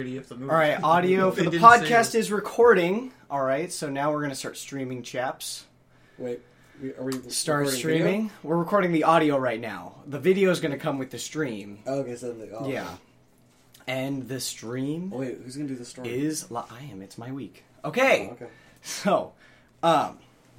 Of the movie. All right, audio for the podcast is recording. All right, so now we're going to start streaming, chaps. Wait, are we start streaming? Video? We're recording the audio right now. The video is going to come with the stream. Oh, okay, so yeah. And the stream. Oh, wait, who's going to do the story? I am. It's my week. Okay. Oh, okay. So, I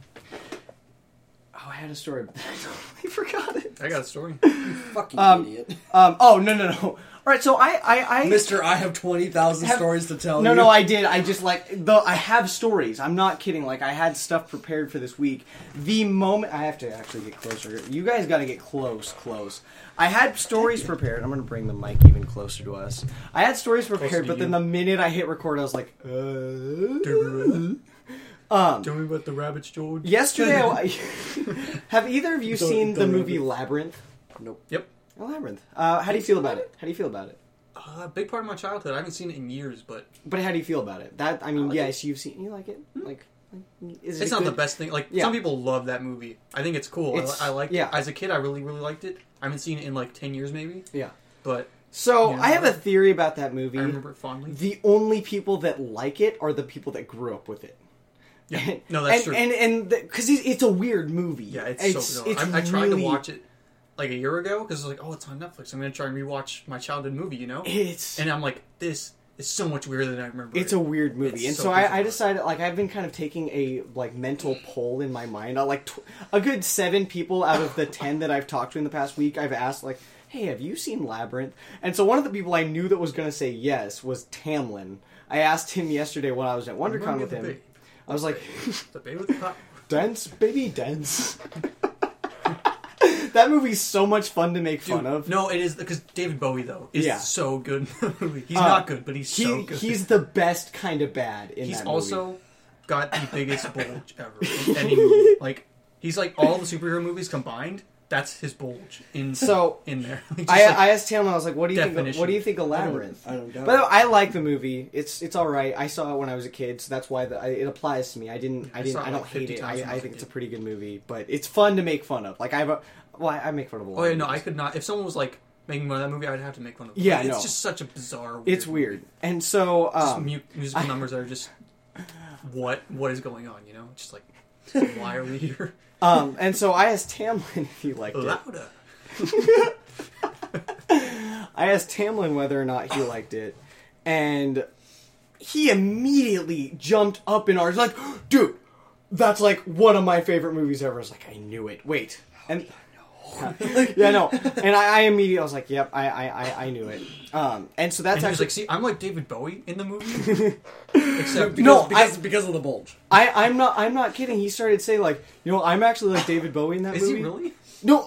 had a story, but I totally forgot it. I got a story. You fucking idiot. Oh no. All right, so I Mister, I have 20,000 stories to tell you. No, I did. I just I have stories. I'm not kidding. Like, I had stuff prepared for this week. The moment I have to actually get closer. You guys got to get close. I had stories prepared. I'm going to bring the mic even closer to us. I had stories prepared, but then the minute I hit record, I was like, Tell me about the rabbits, George. Yesterday, have either of you seen the movie Labyrinth? Nope. Yep. Labyrinth. How do you feel about it? A big part of my childhood. I haven't seen it in years, but how do you feel about it? Yes, you've seen. You like it? It's not the best thing. Some people love that movie. I think it's cool. I like it. As a kid, I really, really liked it. I haven't seen it in 10 years, maybe. Yeah. But I have a theory about that movie. I remember it fondly. The only people that like it are the people that grew up with it. Yeah. No, that's true. And because it's a weird movie. Yeah, it's so bizarre. I tried to watch it a year ago because I was like, oh, it's on Netflix. I'm going to try and rewatch my childhood movie, you know? And I'm like, this is so much weirder than I remember. It's a weird movie. And so I decided, I've been kind of taking a, mental poll in my mind. A good 7 people out of the 10 that I've talked to in the past week, I've asked, hey, have you seen Labyrinth? And so one of the people I knew that was going to say yes was Tamlin. I asked him yesterday when I was at WonderCon with him. I was like, the baby with the pop. Dance, baby, dance. That movie's so much fun to make fun of. No, it is, because David Bowie, though, is so good in the movie. He's not good, but he's so good. He's the best kind of bad in that movie. He's also got the biggest bulge ever in any movie. He's all the superhero movies combined. That's his bulge in there. I asked Tamlin, I was like, what do you think of Labyrinth? I don't know. But I like the movie. It's all right. I saw it when I was a kid, so that's why it applies to me. I don't hate it. I think it's a pretty good movie, but it's fun to make fun of. I make fun of a lot. Oh yeah, no, I could not. If someone was making fun of that movie, I'd have to make fun of it. Yeah, it's just such a bizarre. It's weird, and so musical numbers that are just what is going on? You know, just why are we here? And so I asked Tamlin if he liked Louder. it. I asked Tamlin whether or not he liked it, and he immediately jumped up in arms, like, dude, that's one of my favorite movies ever. I was like, I knew it. Wait. And yeah, no. And I immediately, I was like, yep, I knew it. And so that's actually... see, I'm like David Bowie in the movie. Except because of the bulge. I'm not kidding. He started saying, I'm actually like David Bowie in that movie. Is he really? No,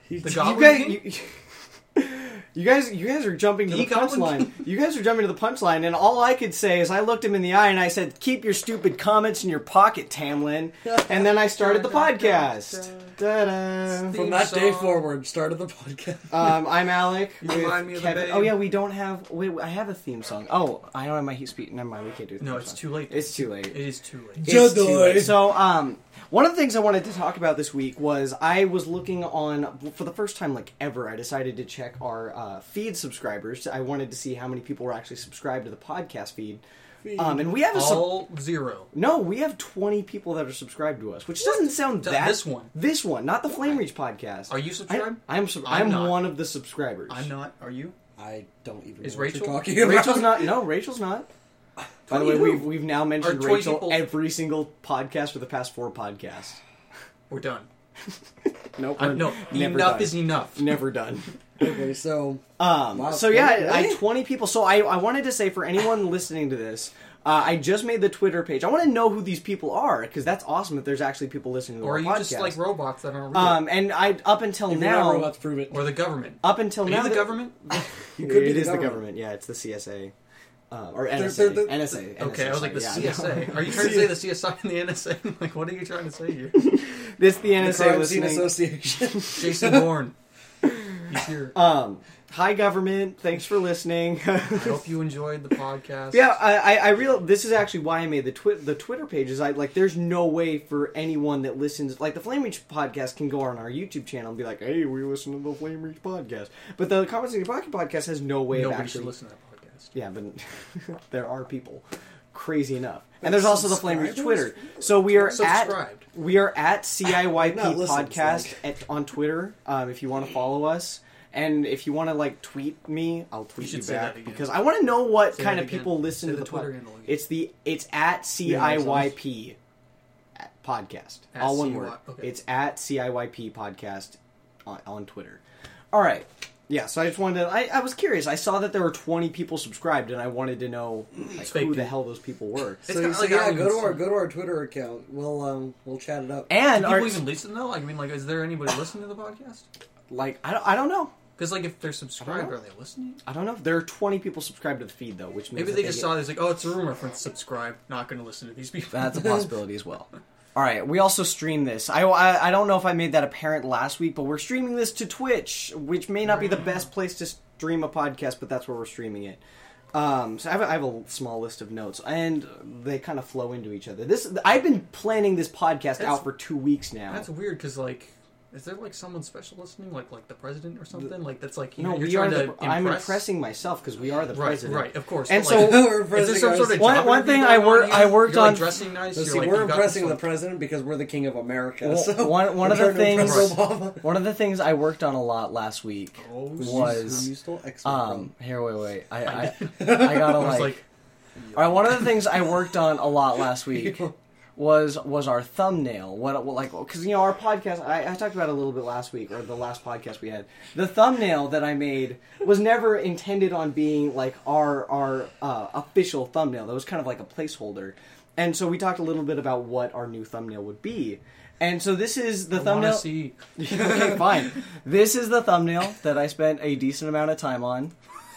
You guys are jumping to the Goblin punchline. You guys are jumping to the punchline, and all I could say is I looked him in the eye and I said, keep your stupid comments in your pocket, Tamlin. And then I started the podcast. Ta-da. From that day forward, started the podcast. I'm Alec. Remind me of Kevin. Oh, yeah, we don't have... Wait, I have a theme song. Oh, I don't have my heat speed. Never mind, we can't do it. No, it's too late. It's too late. It is too late. It's too late. So, one of the things I wanted to talk about this week was I was looking on, for the first time ever, I decided to check our feed subscribers. I wanted to see how many people were actually subscribed to the podcast feed. And we have zero. No, we have 20 people that are subscribed to us, which doesn't sound that... This one, not the Flame Reach podcast. Are you subscribed? I'm one of the subscribers. I'm not. Are you? I don't even know what Rachel? you're talking about. Rachel's not. No, Rachel's not. By the way, we've now mentioned Rachel every single podcast for the past 4 podcasts. We're done. Nope. No, enough is enough. Never done. Okay, so... So yeah, I 20 people. So I wanted to say, for anyone listening to this, I just made the Twitter page. I want to know who these people are, because that's awesome if there's actually people listening to our podcast. Or are you just like robots that aren't real? And up until if now... robots, prove it. Or the government. Up until now... Are you the government? You could be it is the government. Yeah, it's the CSA. Or NSA. NSA. Okay, I was like, the CSA. No. Are you trying to say the CSI and the NSA? What are you trying to say here? This the NSA the Crime listening. Scene Association. Jason Bourne. He's here. Hi, government. Thanks for listening. I hope you enjoyed the podcast. Yeah, I this is actually why I made the Twitter page. Is there's no way for anyone that listens, the Flame Reach podcast can go on our YouTube channel and be like, hey, we listen to the Flame Reach podcast. But the Conversation Pocket podcast has no way of actually... listen to that podcast. podcast. Yeah, but there are people. Crazy enough. And there's also the Flame Reach Twitter. So we are at CIYP Podcast on Twitter. If you want to follow us. And if you want to like tweet me, I'll tweet you back because I want to know what kind of people listen to the Twitter handle. It's at CIYP podcast. All one word. Okay. It's at CIYP podcast on Twitter. All right. Yeah, so I just wanted to... I was curious. I saw that there were 20 people subscribed, and I wanted to know like, who the hell those people were. So yeah, go to our Twitter account. We'll chat it up. And do people even listen though? I mean, like, is there anybody listening to the podcast? Like, I don't know. Because like, if they're subscribed, are they listening? I don't know. There are 20 people subscribed to the feed though, which means maybe they just saw this like, oh, it's a rumor for subscribe. Not going to listen to these people. That's a possibility as well. All right, we also stream this. I don't know if I made that apparent last week, but we're streaming this to Twitch, which may not be the best place to stream a podcast, but that's where we're streaming it. So I have a small list of notes, and they kind of flow into each other. I've been planning this podcast out for 2 weeks now. That's weird, because like... Is there like someone special listening, like the president or something? Like that's like no, you're trying to impress? I'm impressing myself because we are the president, right? Of course. And but, so, like, is there some sort of one thing I worked on like, dressing nice? So we're impressing the president because we're the king of America. Well, so one of the things I worked on a lot last week was you stole here. Wait. I gotta like. All right, one of the things I worked on a lot last week. Was our thumbnail what like because our podcast I talked about it a little bit last week or the last podcast we had. The thumbnail that I made was never intended on being like our official thumbnail. That was kind of like a placeholder, and so we talked a little bit about what our new thumbnail would be. And so this is the thumbnail. See. Okay, fine. This is the thumbnail that I spent a decent amount of time on.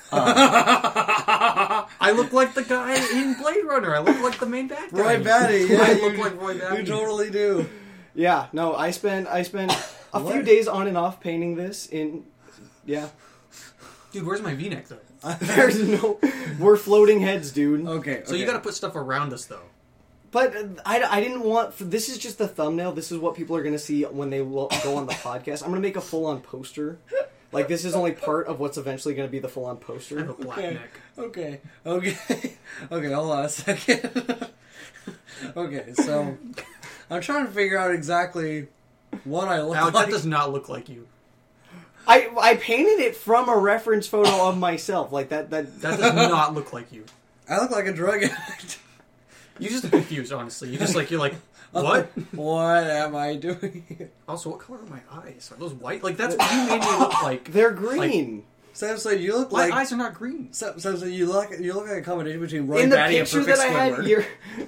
I look like the guy in Blade Runner. I look like the main bad guy. Roy Batty. Yeah, I look like Roy Batty. You totally do. Yeah, no, I spent a few days on and off painting this in. Yeah. Dude, where's my V-neck though? There's no. We're floating heads, dude. Okay. So you got to put stuff around us though. But I didn't want... This is just the thumbnail. This is what people are going to see when they go on the podcast. I'm going to make a full-on poster. Like, this is only part of what's eventually going to be the full-on poster. I have a black neck. Okay, hold on a second. Okay, so... I'm trying to figure out exactly what I look Alex, like. that does not look like you. I painted it from a reference photo of myself. Like, that does not look like you. I look like a drug addict. You just confused, honestly. You're like, what? What am I doing? Also, what color are my eyes? Are those white? Like, that's what you made me look like. They're green. So you look my like... eyes are not green. So you look like a combination between Roy Batty and Perfect Squidward.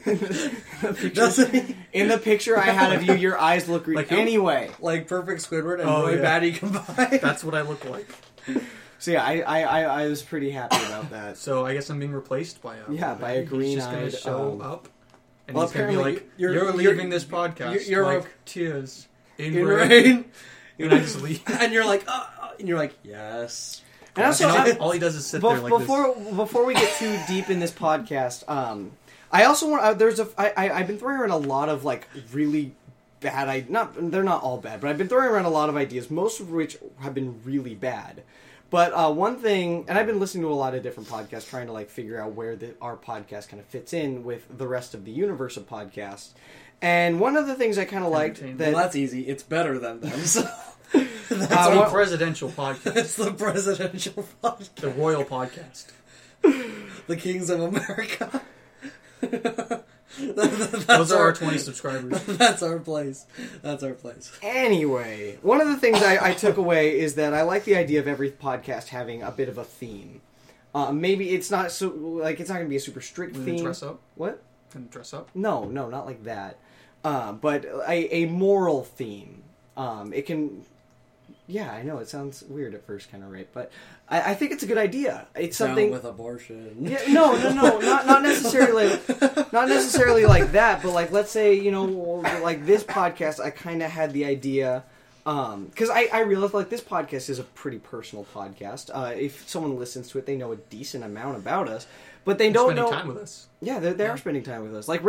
In the picture I had of you, your eyes look green. Like anyway. Like Perfect Squidward and Roy Batty combined. That's what I look like. So yeah, I was pretty happy about that. So I guess I'm being replaced by a green-eyed. He's just going to show up, and well, he's going to be like, "You're leaving this podcast." You're like tears in rain, and I just leave, and you're like, and you're like, yes. And also, all he does is sit there like before we get too deep in this podcast, I also want I've been throwing around a lot of like really bad they're not all bad, but I've been throwing around a lot of ideas, most of which have been really bad. But one thing, and I've been listening to a lot of different podcasts, trying to like figure out where our podcast kind of fits in with the rest of the universe of podcasts. And one of the things I kind of liked well, that's easy. It's better than them. So. That's the presidential podcast. It's the presidential podcast. The royal podcast. The Kings of America. Those are our 20 subscribers. That's our place. Anyway, one of the things I took away is that I like the idea of every podcast having a bit of a theme. Maybe it's not so like it's not going to be a super strict theme. Dress up? What? Can dress up? No, not like that. But a moral theme. It can. Yeah, I know it sounds weird at first, kind of, right? But I think it's a good idea. It's something down with abortion. Yeah, no, not necessarily, not necessarily like that. But like, let's say like this podcast, I kind of had the idea because I realized like this podcast is a pretty personal podcast. If someone listens to it, they know a decent amount about us, but they don't know. Spending time with us. Yeah, they are spending time with us. Like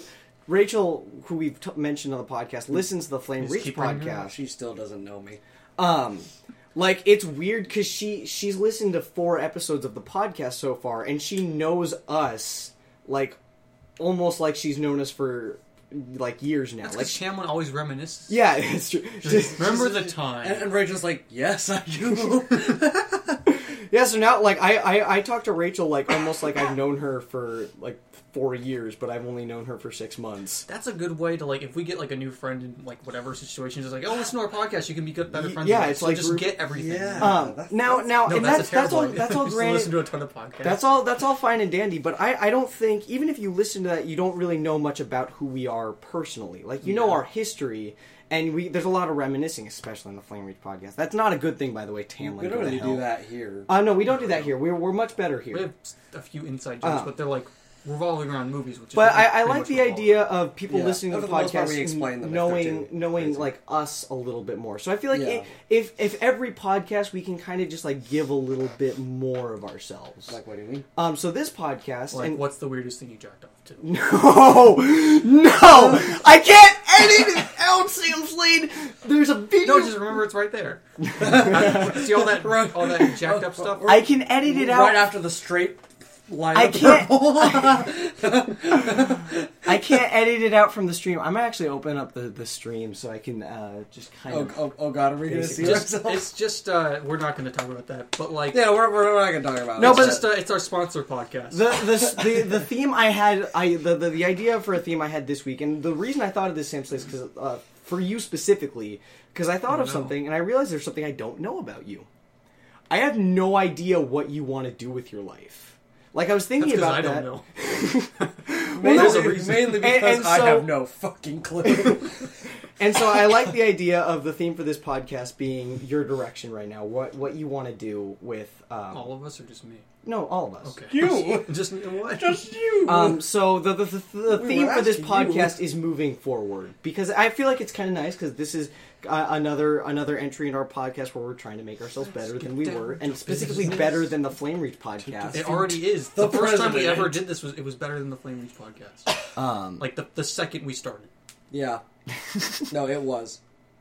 Rachel, who we've mentioned on the podcast, listens to the Flame Reach podcast. She still doesn't know me. Like, it's weird because she's listened to 4 episodes of the podcast so far, and she knows us, like, almost like she's known us for, like, years now. That's like, Tamlin always reminisces. Yeah, it's true. Remember the time. And Rachel's like, yes, I do. Yeah, so now, like, I talk to Rachel, like, almost like I've known her for, like, 4 years, but I've only known her for 6 months. That's a good way to, like, if we get, like, a new friend in, like, whatever situation, it's like, oh, listen to our podcast, you can be good, better friends. Yeah, with it's so like just get everything. Yeah. Now, No, and that's all You granted. listen to a ton of podcasts. That's all fine and dandy, but I don't think, even if you listen to that, you don't really know much about who we are personally. Like, you know our history, and there's a lot of reminiscing, especially in the Flame Reach podcast. That's not a good thing, by the way, Tamlin. We don't really do that here. No, we don't do that here. We're much better here. We have a few inside jokes, but they're, like, revolving around movies. Which But is I like the idea of people listening to the For the most part, podcast we explain them knowing like us a little bit more. So I feel like if every podcast we can kind of just like give a little bit more of ourselves. Like, what do you mean? So this podcast, like, and what's the weirdest thing you jacked off to? no, I can't edit it out, Sam Slade. There's a video. No, just remember it's right there. See all that jacked up stuff? I can edit it out Right after the straight line. I can't. I can't edit it out from the stream. I'm actually open up the stream so I can just kind of. Oh God, are we going to see ourselves? It's just we're not going to talk about that, but like Yeah, we're not going to talk about it. No, it's but just it's our sponsor podcast. The theme I had, the idea for a theme I had this week, and the reason I thought of this, Sam, is because for you specifically, because I thought of something and I realized there's something I don't know about you. I have no idea what you want to do with your life. Like, I was thinking That's about I that. don't know. Mainly because I have no fucking clue. And so I like the idea of the theme for this podcast being your direction right now. What you want to do with all of us or just me? No, all of us. Okay. You. Just what? Just you. So the theme for this podcast is moving forward, because I feel like it's kind of nice because this is another entry in our podcast where we're trying to make ourselves better than we were, and specifically better than the Flame Reach podcast. It already is. The first time we ever did this it was better than the Flame Reach podcast. Like the second we started. Yeah. No, it was.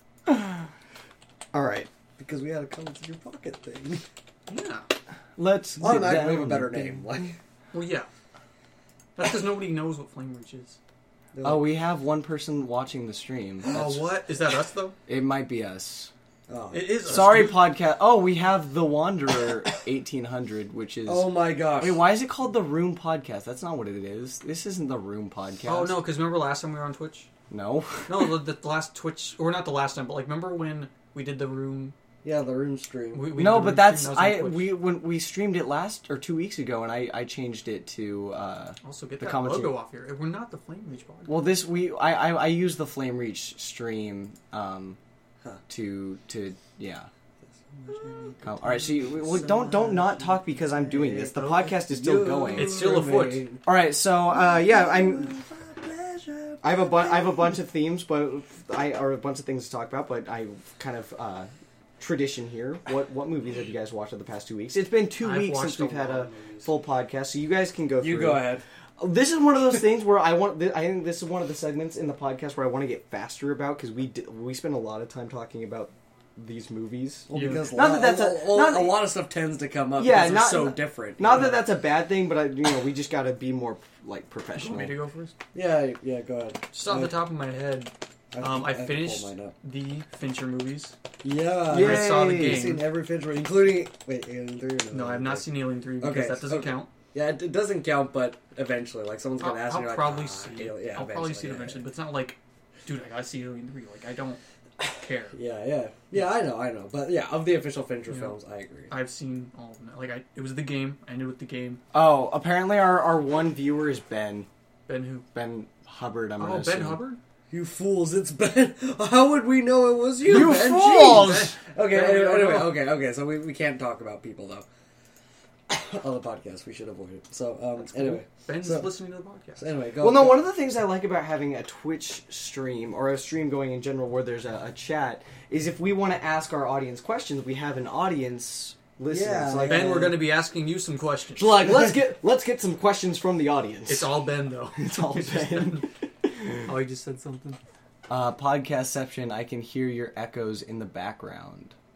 All right. Because we had a come to your pocket thing. Yeah. Let's automatically have a better name. Like, well, yeah. That's because nobody knows what Flame Reach is. Oh, we have one person watching the stream. Oh, what? Is that us, though? It might be us. Oh. It is us. Sorry, podcast. Oh, we have The Wanderer 1800, which is... Oh my gosh. Wait, why is it called The Room Podcast? That's not what it is. This isn't The Room Podcast. Oh, no, because remember last time we were on Twitch? No. No, the last Twitch... Or not the last time, but like remember when we did the Room... Yeah, the Room stream. No, but that's... when we streamed it 2 weeks ago, and I changed it to... also, get the that commentary. logo off here. We're not the Flame Reach podcast. Well, I use the Flame Reach stream to yeah. All right, so don't not talk because I'm doing this. The podcast is still going. It's still afoot. All right, so yeah, I have a bunch of themes, but or a bunch of things to talk about. But I kind of tradition here. What movies have you guys watched in the past 2 weeks? It's been 2 weeks since we've had a full podcast, so you guys can go through. You go ahead. This is one of those things where I think this is one of the segments in the podcast where I want to get faster about, because we spend a lot of time talking about these movies. Well, because not that that's a lot of stuff tends to come up. Yeah, because they're so different. Not that that's a bad thing, but we just got to be more like professional. Want me to go first? Yeah, go ahead. Just off the top of my head, I finished the Fincher movies. Yeah, I saw the game. You've seen every Fincher, including Alien 3. Or no, I have not seen Alien 3 because that doesn't count. Yeah, it doesn't count, but eventually, like someone's gonna ask me. I'll probably see it. Yeah, I'll probably see it eventually, but it's not like, dude, I gotta see Alien 3. Like, I don't care. Yeah. I know. But yeah, of the official Fincher films, I agree. I've seen all of them. Like, it was the game. I knew it the game. Oh, apparently our one viewer is Ben. Ben who? Ben Hubbard. Ben Hubbard. You fools! It's Ben. How would we know it was you? You Ben? fools! Okay. Anyway. Okay. So we can't talk about people though. On the podcast, we should avoid it. So anyway, Ben's listening to the podcast. So anyway, go. Well, no. One of the things I like about having a Twitch stream or a stream going in general where there's a chat is if we want to ask our audience questions, we have an audience listening. Yeah, so like, Ben, we're going to be asking you some questions. So like, let's get some questions from the audience. It's all Ben though. It's all Ben. He just said something. Podcastception. I can hear your echoes in the background.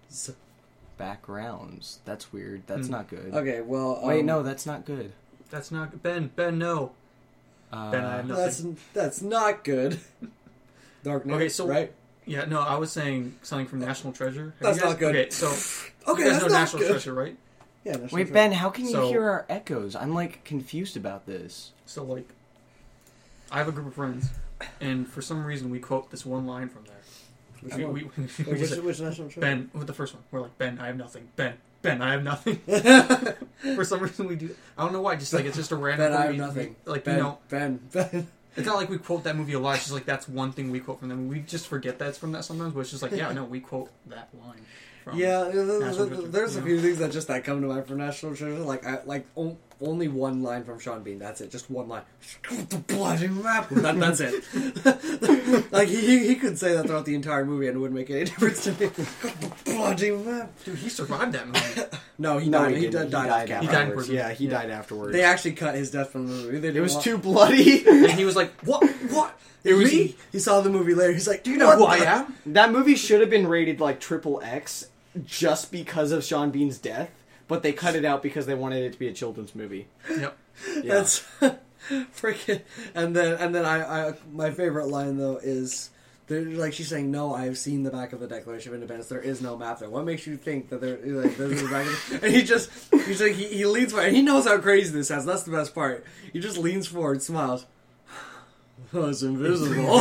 Backgrounds. That's weird. That's not good. Okay, well... Wait, no, that's not good. That's not... Ben, no. Ben, I have nothing. That's not good. Dark Knight, okay, so, right? Yeah, no, I was saying something from National Treasure. That's not good. Okay, so... Okay, you guys that's know not National good. Treasure, right? Yeah, National Wait, Treasure. Ben, how can you So- hear our echoes? I'm, like, confused about this. So, like... I have a group of friends, and for some reason we quote this one line from there. Which We- one? we- Wait, we say, which National Treasure? Ben, with the first one, we're like, Ben, I have nothing. Ben, I have nothing. For some reason we do. I don't know why. Just like it's just a random. Ben, I have movie. nothing. Like Ben, you know, Ben. it's not like we quote that movie a lot. It's just like that's one thing we quote from them. We just forget that's from that sometimes. But it's just like yeah, no, we quote that line. From Yeah, National Treasure, there's a you few know? things that come to mind for National Treasure. Like only one line from Sean Bean. That's it. Just one line. The bloody map. That's it. Like he could say that throughout the entire movie and it wouldn't make any difference to me. The bloody map. Dude, he survived that movie. No, he No, died. he He didn't. died. He died He died in afterwards. prison. Yeah, he Yeah. died afterwards. They actually cut his death from the movie. They didn't It was want- too bloody. And he was like, what? It was, Me? he saw the movie later. He's like, do you You know know who I am? That movie should have been rated like XXX just because of Sean Bean's death, but they cut it out because they wanted it to be a children's movie. Yep. Yeah. That's freaking. And then I my favorite line though is like she's saying, "No, I've seen the back of the Declaration of Independence. There is no map there. What makes you think that there like there's the back of it?" And he's like he leans forward. And he knows how crazy this sounds. That's the best part. He just leans forward, smiles. Oh, it's invisible.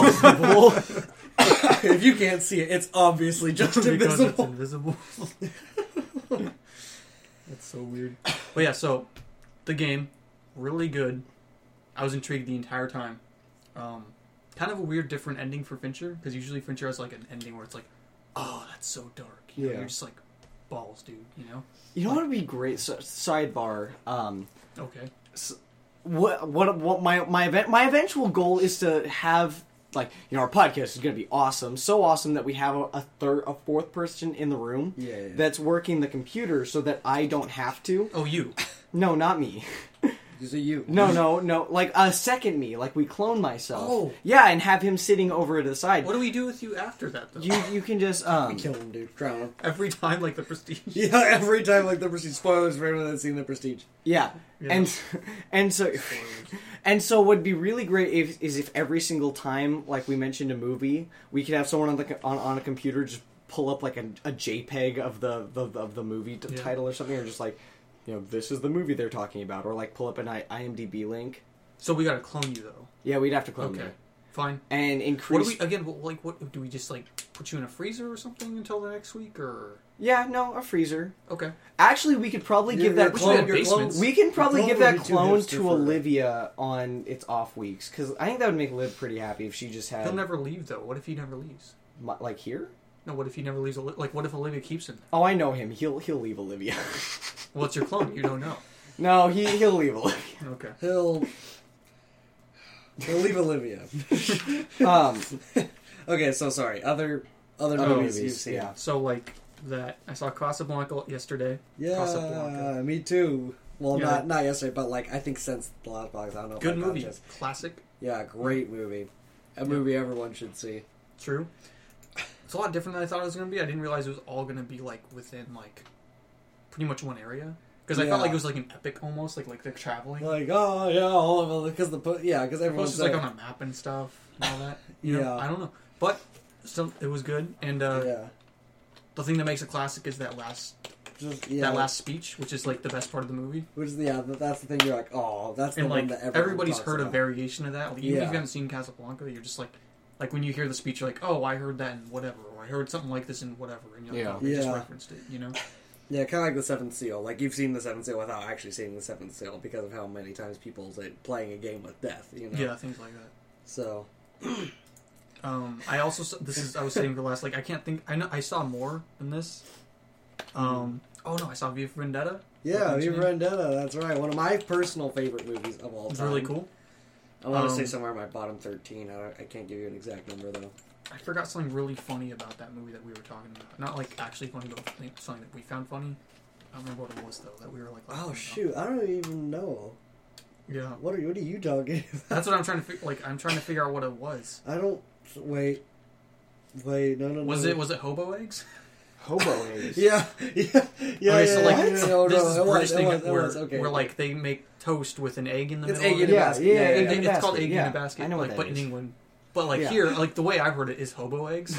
If you can't see it, it's obviously just Because it's invisible. invisible. That's so weird. But yeah, so the game, really good. I was intrigued the entire time. Kind of a weird, different ending for Fincher because usually Fincher has like an ending where it's like, "Oh, that's so dark." You know, Yeah. you're just like, balls, dude. You know. You know what would be great? Sidebar. Okay. What my eventual goal is to have, like, you know, our podcast is going to be awesome, so awesome that we have a fourth person in the room Yeah. that's working the computer so that I don't have to. Oh, you. No, not me. Is it you? No, like a second me, like we clone myself. Oh. Yeah, and have him sitting over to the side. What do we do with you after that, though? You can just Kill him, dude. Drown him. Every time, like the Prestige. Yeah, every time, like, the Prestige. Spoilers for anyone that's seen the Prestige. yeah. Yeah. And so what'd be really great is if every single time, like we mentioned a movie, we could have someone on a computer just pull up like a JPEG of the movie title or something, or just like, you know, this is the movie they're talking about, or like pull up an IMDb link. So we gotta clone you, though. Yeah, we'd have to clone Okay. you. Fine. And increase. What do we, again, like, what, do we just, like, put you in a freezer or something until the next week, or? Yeah, no, a freezer. Okay. Actually, we could probably give that your clone. basements. We can probably Your give clone that would be too clone hipster to for it. Olivia on its off weeks, because I think that would make Liv pretty happy if she just had He'll never leave, though. What if he never leaves? like here. No, what if he never leaves? Like, what if Olivia keeps him? Oh, I know him. He'll leave Olivia. Well, it's your clone. You don't know. No, he'll leave Olivia. Okay. He'll leave Olivia. Um, Okay, so sorry. Other other movies movies, you've seen. yeah. So, like, that. I saw Casablanca yesterday. Casablanca. Yeah, me too. Well, Yeah. not yesterday, but like I think since the last box, I don't know. if Good I got movie. just- Classic. Yeah, great movie. A movie everyone should see. True. It's a lot different than I thought it was going to be. I didn't realize it was all going to be, like, within, like, pretty much one area. Because I felt Yeah. like it was, like, an epic almost. Like they're traveling. Like, oh yeah, all of them because because Plus, everyone's it's, like, there. on a map and stuff and all that. You know? Yeah. I don't know. But, still, it was good. And, Yeah, the thing that makes it classic is that last speech, which is like the best part of the movie. Which is that's the thing. You're like, oh, that's the And one like that everybody's talks heard a about. variation of that. Like, even if Yeah. you haven't seen Casablanca, you're just like when you hear the speech, you're like, oh, I heard that in whatever, or I heard something like this in whatever, and you're like, Yeah. oh, they just Yeah. referenced it, you know? Yeah, kind of like the Seventh Seal. Like you've seen the Seventh Seal without actually seeing the Seventh Seal because of how many times people say playing a game with death. You know. Yeah, things like that. So. I also I was saying for last, like, I can't think. I know I saw more than this. Oh no, I saw V for Vendetta. Yeah, With V Vinci. for Vendetta. That's right. One of my personal favorite movies of all It's time. really cool. I want to say somewhere in my bottom 13. I can't give you an exact number though. I forgot something really funny about that movie that we were talking about. Not like actually funny, but something that we found funny. I don't remember what it was though. That we were like, Oh laughing about. shoot! I don't even know. Yeah, What are you talking about? that's what I'm trying to I'm trying to figure out what it was. I don't. Wait. No. Was it hobo eggs? Hobo eggs. Yeah. Okay, so like yeah, no, this no, is it British was, thing it was, okay. where like they make toast with an egg in the It's middle. egg of in it. a basket. Yeah, Yeah, egg in a It's called basket. egg Yeah, in a basket. I know what like, that but in is. England. But like Yeah. here, like the way I've heard it is hobo eggs.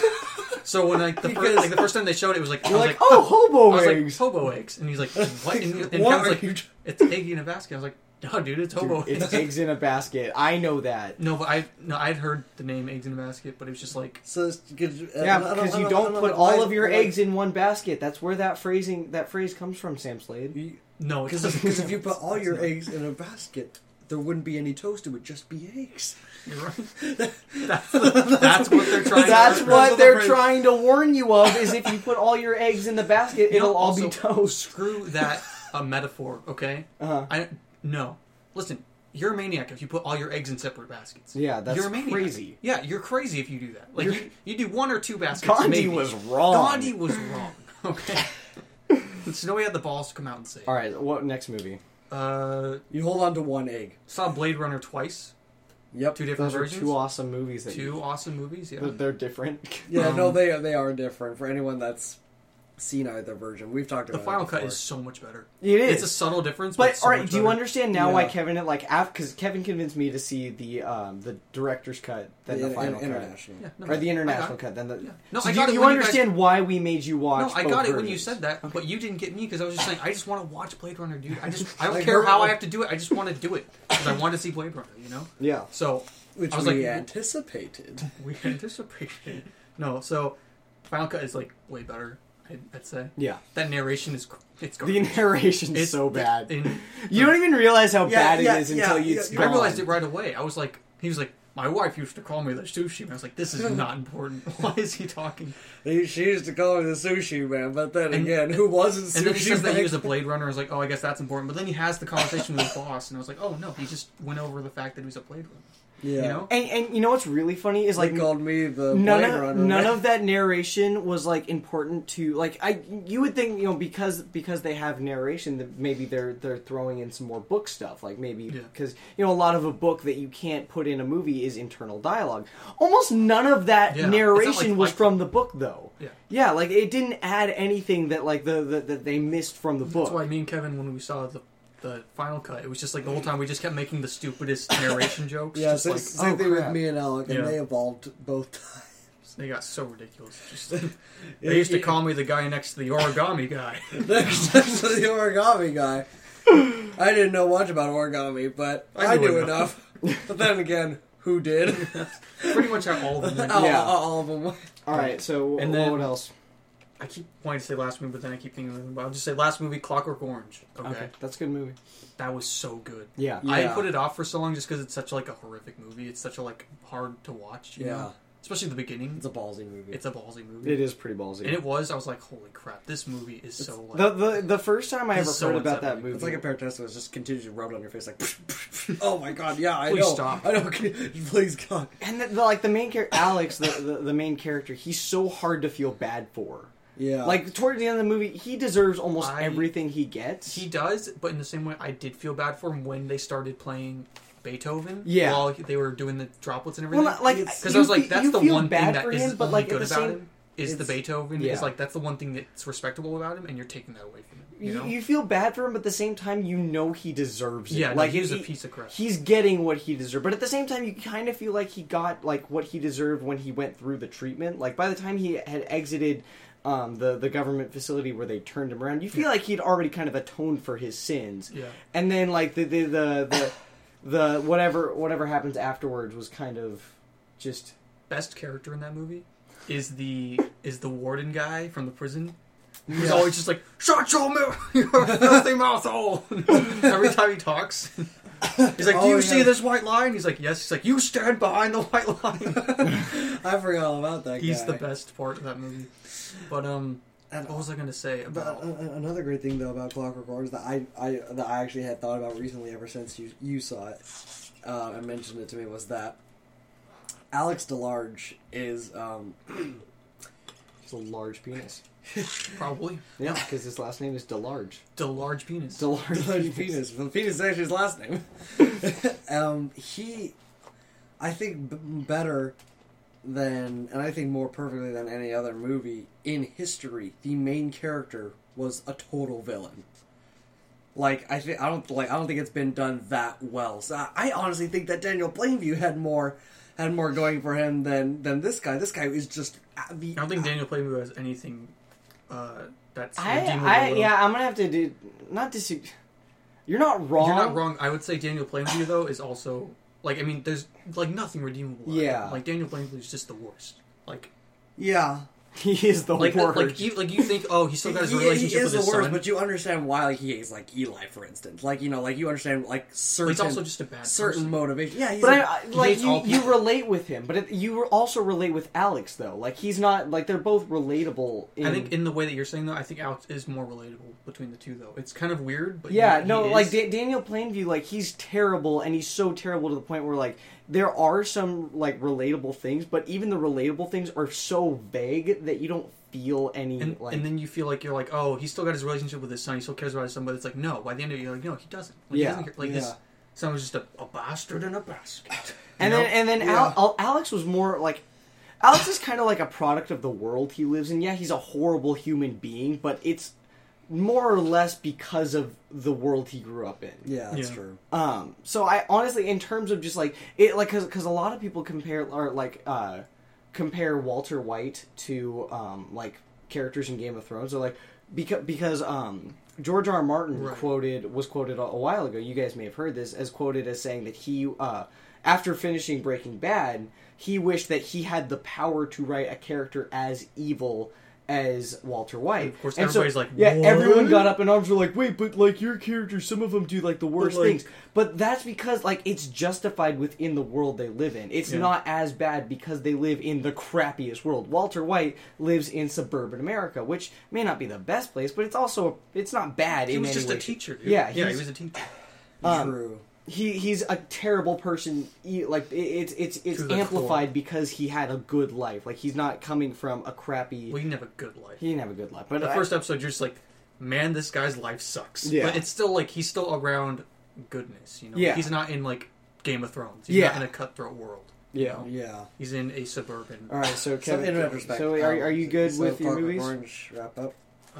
So when like the first time they showed it, it was like You're I was like, oh, hobo I was like eggs. hobo eggs, and he's like, what? And What Kevin's are like, you it's egg in a basket. I was like, no, dude, it's hobo Dude, eggs. it's eggs in a basket. I know that. No, but I'd heard the name eggs in a basket, but it was just like So Yeah, because you don't put all of your eggs in one basket. That's where that phrase comes from, Sam Slade. no, Because if you put all your eggs in a basket, there wouldn't be any toast. It would just be eggs. You're right. That's what they're trying. That's to what they're trying to warn you of. Is if you put all your eggs in the basket, You know, it'll all also, be toast. Screw that metaphor, okay? Uh-huh. No. Listen, you're a maniac if you put all your eggs in separate baskets. Yeah, that's You're a maniac. crazy. Yeah, you're crazy if you do that. Like you do one or two baskets. Gandhi maybe. was wrong. Gandhi was wrong. Okay. Snowy had the balls to come out and say. All right, what next movie? You hold on to one egg. Saw Blade Runner twice. Yep. Two different Those are versions. two awesome movies. Two awesome movies. Yeah. They're different. Yeah, no, they are different. For anyone that's seen either version, we've talked The about final it cut before. is so much better. It is. It's a subtle difference, But so all right, much do you better. understand now why Yeah. Kevin because Kevin convinced me to see the director's cut than the final cut, international. Yeah, no, or the I international got it. cut. Then the Yeah. No, so I do got it you when you guys- understand why we made you watch? No, I both got it when versions. you said that, but you didn't get me because I was just saying I just want to watch Blade Runner, dude. I don't Like care her- how I have to do it. I just want to do it because I want to see Blade Runner. You know. Yeah. So Which I was we like, anticipated. we anticipated. No, so Final Cut is like way better. I'd say Yeah. that narration is it's The garbage. narration's It's so bad. in- You don't even realize how Yeah, bad yeah, it is yeah, until yeah, it's yeah. gone. I realized it right away. I was like, he was like, my wife used to call me the sushi man. I was like, this is not important. Why is he talking? She used to call me the sushi man, but then And- again, who wasn't sushi And then he says that he man? was a Blade Runner. I was like, oh, I guess that's important. But then he has the conversation with his boss, and I was like, oh no, he just went over the fact that he was a Blade Runner. Yeah. You know? And you know what's really funny is Like, like called me the none Blade of Runner. none man. of that narration was like important to like you would think because they have narration that maybe they're throwing in some more book stuff like maybe Yeah. because a lot of a book that you can't put in a movie is internal dialogue. Almost none of that Yeah, it's not narration like was Fight from the book though. Yeah. Like it didn't add anything that like that they missed from the book. That's why me and Kevin, when we saw the Final Cut, it was just like the whole time we just kept making the stupidest narration jokes. Yeah, just same thing with crap. me and Alec, and Yeah. they evolved both times. they got so ridiculous. Just, they used to call me the guy next to the origami guy. Next to the origami guy. I didn't know much about origami, but I knew enough. But then again, who did? Pretty much how all of them. Went. Yeah. All of them. All right, so And then- what else? I keep wanting to say last movie, but then I keep thinking of it. But I'll just say last movie, Clockwork Orange. Okay, That's a good movie. that was so good. Yeah. I Yeah. put it off for so long just because it's such like a horrific movie. It's such a like hard to watch. You Yeah. know? Especially the beginning. It's a ballsy movie. It's a ballsy movie. It is pretty ballsy. And it was. I was like, holy crap! This movie is so like. The first time I It's ever so heard about that unsettling. movie, It's like a pair of testicles just continues to rub on your face, like. Oh my god! Yeah, I Please know. stop. I know. Please God. and the main character, Alex, the main character, he's so hard to feel bad for. Yeah. Like towards the end of the movie, he deserves almost I- everything he gets. He does, but in the same way, I did feel bad for him when they started playing Beethoven. Yeah. While they were doing the droplets and well, everything. not, like Because I was like, that's you the feel one thing bad that for is him, but only like good at the about same, him. Is the it's- Beethoven yeah. is like that's the one thing that's respectable about him, and you're taking that away from him. You know? you feel bad for him, but at the same time, you know he deserves it. Yeah, no, like he's he- a piece of crap. He's getting what he deserved, but at the same time, you kind of feel like he got like what he deserved when he went through the treatment. Like by the time he had exited the government facility where they turned him around, you feel like he'd already kind of atoned for his sins. Yeah. And then like the whatever happens afterwards was kind of just Best character in that movie is the warden guy from the prison. He's Yeah. always just like, shut your mouth, your filthy mouth hole. Every time he talks. He's like, do you see this white line? He's like, yes. He's like, you stand behind the white line. I forgot all about that. He's guy. the best part of that movie. But what was I gonna say But about? another great thing though about Clockwork Orange that I actually had thought about recently ever since you saw it and mentioned it to me was that Alex DeLarge is it's a large penis. Probably Yeah, because his last name is DeLarge. the large penis. DeLarge penis. Well, penis is actually his last name. He, I think, better and I think more perfectly than any other movie in history, the main character was a total villain. Like I don't think it's been done that well. So I honestly think that Daniel Plainview had more going for him than this guy. This guy is just I don't think Daniel Plainview has anything that's redeemable. I'm gonna have to do not disagree. You're not wrong. You're not wrong. I would say Daniel Plainview though is also like, I mean, there's like nothing redeemable. Yeah. Like Daniel Plainview is just the worst. Like, yeah. He is the worst. Like you think, oh, he still got his relationship he with is his the worst, son. but you understand why, like, he hates, like, Eli, for instance. Like, you know, like, you understand, like, certain... He's also just a bad certain person. motivation. Yeah, he's but like, hates all you people. relate with him, but you also relate with Alex, though. Like, he's not... Like, they're both relatable in... I think in the way that you're saying, though, I think Alex is more relatable between the two, though. It's kind of weird, but yeah, he no, is. like, Daniel Plainview, like, he's terrible, and he's so terrible to the point where, like, there are some, like, relatable things, but even the relatable things are so vague that you don't feel any, and then you feel like you're like, oh, he's still got his relationship with his son. He still cares about his son, but it's like, no. By the end of it, you're like, no, he doesn't. Like, Yeah. he doesn't care. Like, his son was just a bastard in a basket. And then Yeah. Alex was more like... Alex is kind of like a product of the world he lives in. Yeah, he's a horrible human being, but it's more or less because of the world he grew up in. Yeah, that's Yeah. true. So I honestly, in terms of just like it, like because a lot of people compare Walter White to like characters in Game of Thrones. So like because George R. R. Martin Right. was quoted a while ago. You guys may have heard this as quoted as saying that he after finishing Breaking Bad, he wished that he had the power to write a character as evil as Walter White. And of course, And everybody's like, yeah, what? everyone got up in arms. Were like, wait, but like your characters, some of them do like the worst like- things. But that's because like it's justified within the world they live in. It's Yeah. not as bad because they live in the crappiest world. Walter White lives in suburban America, which may not be the best place, but it's not bad. He in was any just way. a teacher, dude. Yeah, he he's- was a teacher. True. He's a terrible person. Like it's To the amplified core. because he had a good life. Like he's not coming from a crappy. Well, he didn't have a good life. He didn't have a good life. But The first episode, you're just like, man, this guy's life sucks. Yeah. But it's still like, he's still around goodness, you know? Yeah. He's not in like Game of Thrones. He's Yeah. not in a cutthroat world. yeah. Yeah. He's in a suburban. All right, so Kevin, in retrospect, so are you good with your Clockwork movies? Orange, wrap up.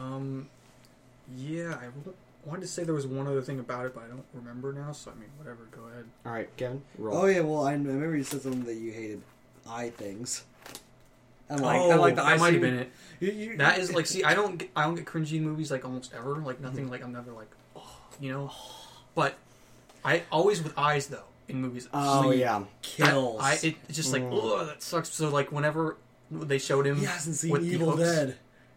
Yeah, I wanted to say there was one other thing about it, but I don't remember now, so I mean, whatever, go ahead. All right, Kevin, roll. Oh yeah, well I remember you said something that you hated eye things. And like, the eye that might scene- have been it. You- That is like, see, I don't get cringy in movies like almost ever. Like nothing, like I'm never like, oh, you know. But I always with eyes though in movies. Oh like, yeah. kills. It's just like, oh, that sucks. So like whenever they showed him, He hasn't seen with the Evil hooks- Dead.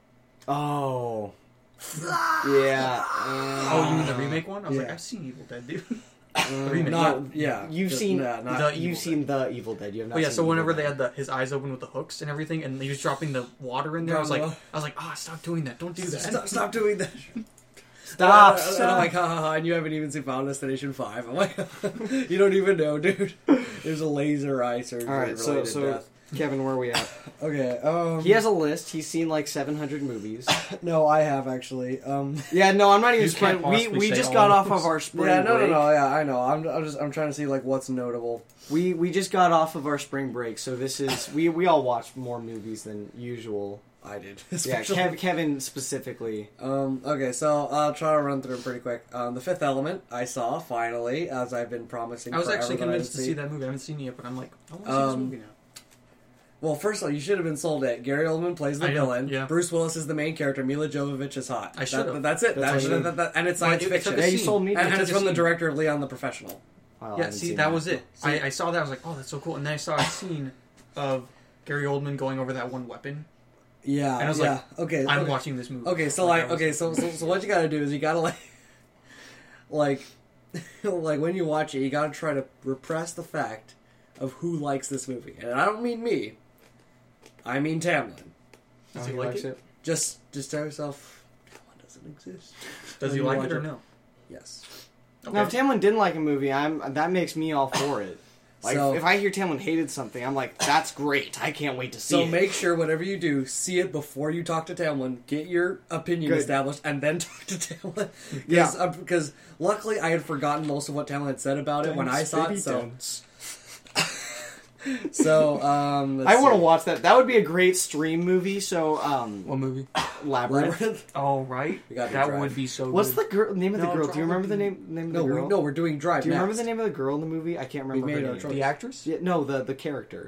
Oh. Yeah. Oh, you mean the remake one? I was like, Yeah. I've seen Evil Dead, dude. The remake. Not yeah. You've just- seen nah, not- the- You've Evil seen the Evil Dead. You have not. Oh yeah, seen so Evil whenever Dead. they had his eyes open with the hooks and everything, and he was dropping the water in there, I was like, stop doing that! Don't do that! Stop doing that. Stop. And I'm like, ha ha ha, and you haven't even seen Final Destination 5. I'm like, you don't even know, dude. There's a laser eye surgery All right, related so death. Kevin, where are we at? Okay, He has a list. He's seen like 700 movies. no, I have actually. Yeah, no, I'm not even. You can't We possibly say just all got of off those. of our spring Yeah, no, break. yeah, I know. I'm trying to see like what's notable. We just got off of our spring break, so this is we all watched more movies than usual. I did. Yeah, especially. Kevin specifically. Okay, so I'll try to run through them pretty quick. The Fifth Element, I saw finally, as I've been promising. I was forever actually that I would convinced to see that movie. I haven't seen it yet, but I'm like, I want to see this movie now. Well, first of all, you should have been sold it. Gary Oldman plays the I know, villain. yeah. Bruce Willis is the main character. Mila Jovovich is hot. I should have. That's it. That's all you need. And it's science Well, it fiction. took a Yeah, you scene. sold me. And It it's took a from the scene. director of Leon the Professional. Oh, I Yeah, haven't see, seen that was it. I saw that. I was like, oh, that's so cool. And then I saw a scene of Gary Oldman going over that one weapon. Yeah, And I was yeah. like, okay, I'm okay. watching this movie. Okay, so Like, I was so what you gotta do is you gotta like when you watch it, you gotta try to repress the fact of who likes this movie, and I don't mean me. I mean Tamlin. Does Oh, he like likes it? Just tell yourself, Tamlin doesn't exist. Does he When you like watch it or no? Yes. Now, if Tamlin didn't like a movie, that makes me all for it. Like, So- if I hear Tamlin hated something, I'm like, that's great. I can't wait to see So it. make sure whatever you do, see it before you talk to Tamlin. Get your opinion Good. established, and then talk to Tamlin. Yeah. Because luckily I had forgotten most of what Tamlin had said about it when I saw it. So So, I want to watch that. That would be a great stream movie. So, What movie? Labyrinth. Oh, right. We gotta do That Drive. would be so What's good. the name of the No, girl? Do you remember the probably- name of No, the girl? we're doing Drive. Do you remember next. the name of the girl in the movie? I can't remember We her made our name. choice. The actress? Yeah, no, the character.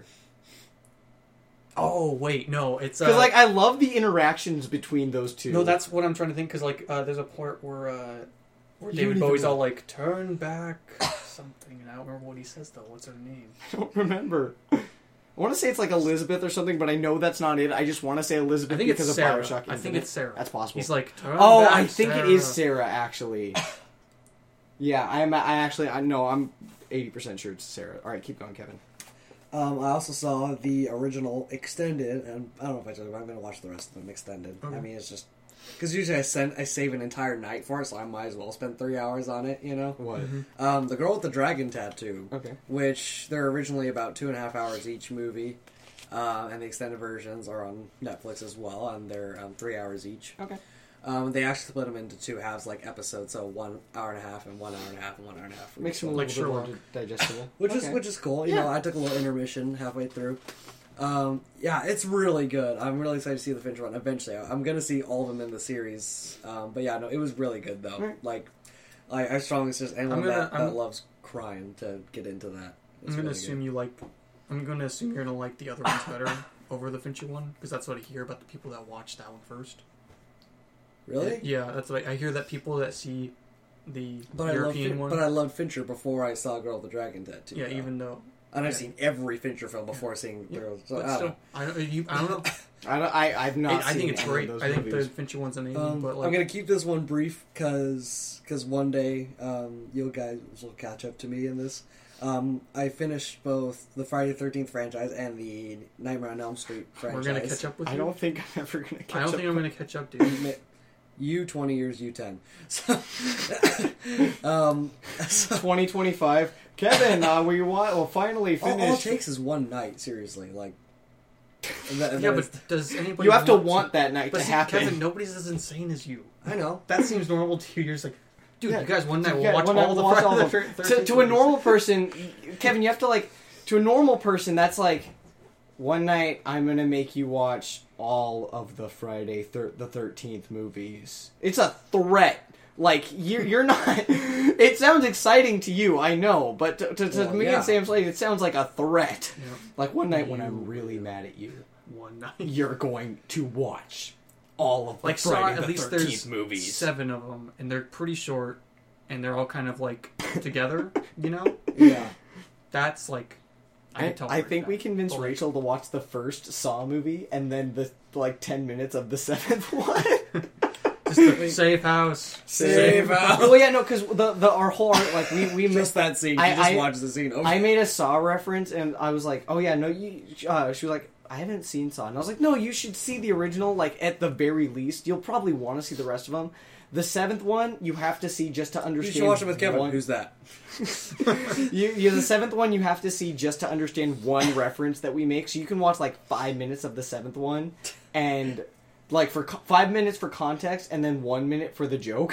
Oh, wait, no, it's... Because like I love the interactions between those two. No, that's what I'm trying to think, because like, there's a part where You David don't Bowie's even all like, turn back something, and I don't remember what he says, though. What's her name? I don't remember. I want to say it's like Elizabeth or something, but I know that's not it. I just want to say Elizabeth I think because it's of Sarah. Bioshock. I think Infinite. it's Sarah. That's possible. He's like, turn oh, back, I think it is Sarah. Sarah actually. Yeah, I'm 80% sure it's Sarah. All right, keep going, Kevin. I also saw the original extended, and I don't know if I told you, but I'm going to watch the rest of them extended. Okay. I mean, it's just because usually I save an entire night for it, so I might as well spend 3 hours on it. You know, What? Mm-hmm. The Girl with the Dragon Tattoo, Okay. which they're originally about 2.5 hours each movie, and the extended versions are on Netflix as well, and they're 3 hours each. Okay. They actually split them into two halves, like episodes, so 1 hour and a half and 1 hour and a half and 1 hour and a half. for Makes each them a one. little Like bit more digestible. which Okay. is cool. You know, I took a little intermission halfway through. Yeah, it's really good. I'm really excited to see the Fincher one. Eventually, I'm gonna see all of them in the series. But yeah, no, it was really good though. Right. Like I strongly suggest anyone that I'm- loves crime to get into that. It's I'm gonna really assume good. you like. I'm gonna assume you're gonna like the other ones better over the Fincher one, because that's what I hear about the people that watch that one first. Really. Yeah, that's what I hear. That people that see the But European one. But I loved Fincher before I saw Girl with the Dragon Tattoo. yeah, though. even though. and I've yeah. seen every Fincher film before seeing Yeah, Girl. So, But I don't still, know. I don't know. I've not. I think seen it's any of great. those I think movies. the Fincher one's amazing. But like, I'm gonna keep this one brief because one day you guys will catch up to me in this. I finished both the Friday the 13th franchise and the Nightmare on Elm Street franchise. we're gonna catch up with you. I don't think I'm ever gonna catch I don't up. think I'm gonna catch up, dude. You 20 years, you 10. So, so 2025. Kevin, we will finally all it finish. takes is one night. Seriously, like. Yeah, but does anybody? You have to want that night But to see, happen. Kevin, nobody's as insane as you. I know. That seems normal to you. You're just like, dude, Yeah. you guys one night will Yeah, watch one night all the we'll watch all Friday of the them. 13th To a movies. normal person, Kevin, you have to like. To a normal person, that's like, one night I'm gonna make you watch all of the Friday the 13th movies. It's a threat. Like you're not. It sounds exciting to you, I know, but to Well, me yeah. and Sam Slade, it sounds like a threat. Yeah. Like one night when I'm really mad at you, One night. you're going to watch all of the Like, so Friday at the least 13th there's movies. 7 of them, and they're pretty short, and they're all kind of like together. You know, Yeah. that's like. can I tolerate think that. we convinced But, like, Rachel to watch the first Saw movie and then the like 10 minutes of the 7th one. Just the safe house. Safe house. Well, yeah, no, because our whole like we Just that scene. I- You just I- watch the scene. I made a Saw reference and I was like, oh yeah, no, you. She was like, I haven't seen Saw, and I was like, no, you should see the original. Like at the very least, you'll probably want to see the rest of them. The 7th one you have to see just to You understand. should watch it with Kevin. one- Who's that? you the 7th one you have to see just to understand one reference that we make. So you can watch like 5 minutes of the 7th one, and like for 5 minutes for context, and then 1 minute for the joke.